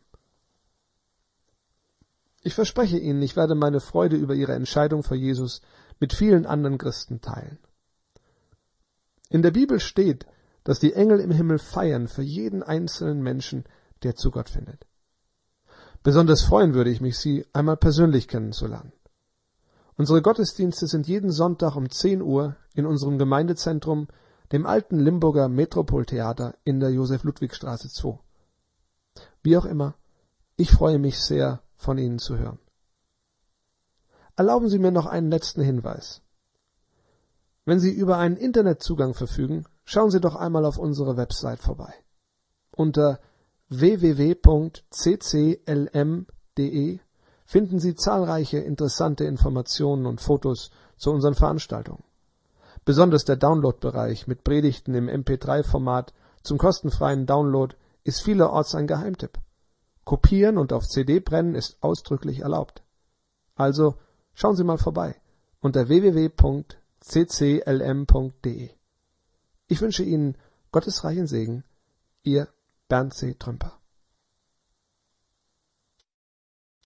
Ich verspreche Ihnen, ich werde meine Freude über Ihre Entscheidung für Jesus mit vielen anderen Christen teilen. In der Bibel steht, dass die Engel im Himmel feiern für jeden einzelnen Menschen, der zu Gott findet. Besonders freuen würde ich mich, Sie einmal persönlich kennenzulernen. Unsere Gottesdienste sind jeden Sonntag um zehn Uhr in unserem Gemeindezentrum, dem alten Limburger Metropoltheater in der Josef-Ludwig-Straße zwei. Wie auch immer, ich freue mich sehr, von Ihnen zu hören. Erlauben Sie mir noch einen letzten Hinweis. Wenn Sie über einen Internetzugang verfügen, schauen Sie doch einmal auf unsere Website vorbei. Unter w w w punkt c c l m punkt d e finden Sie zahlreiche interessante Informationen und Fotos zu unseren Veranstaltungen. Besonders der Download-Bereich mit Predigten im M P drei Format zum kostenfreien Download ist vielerorts ein Geheimtipp. Kopieren und auf C D brennen ist ausdrücklich erlaubt. Also schauen Sie mal vorbei unter w w w punkt c c l m punkt d e. Ich wünsche Ihnen Gottes reichen Segen, Ihr Bernd C. Trümper.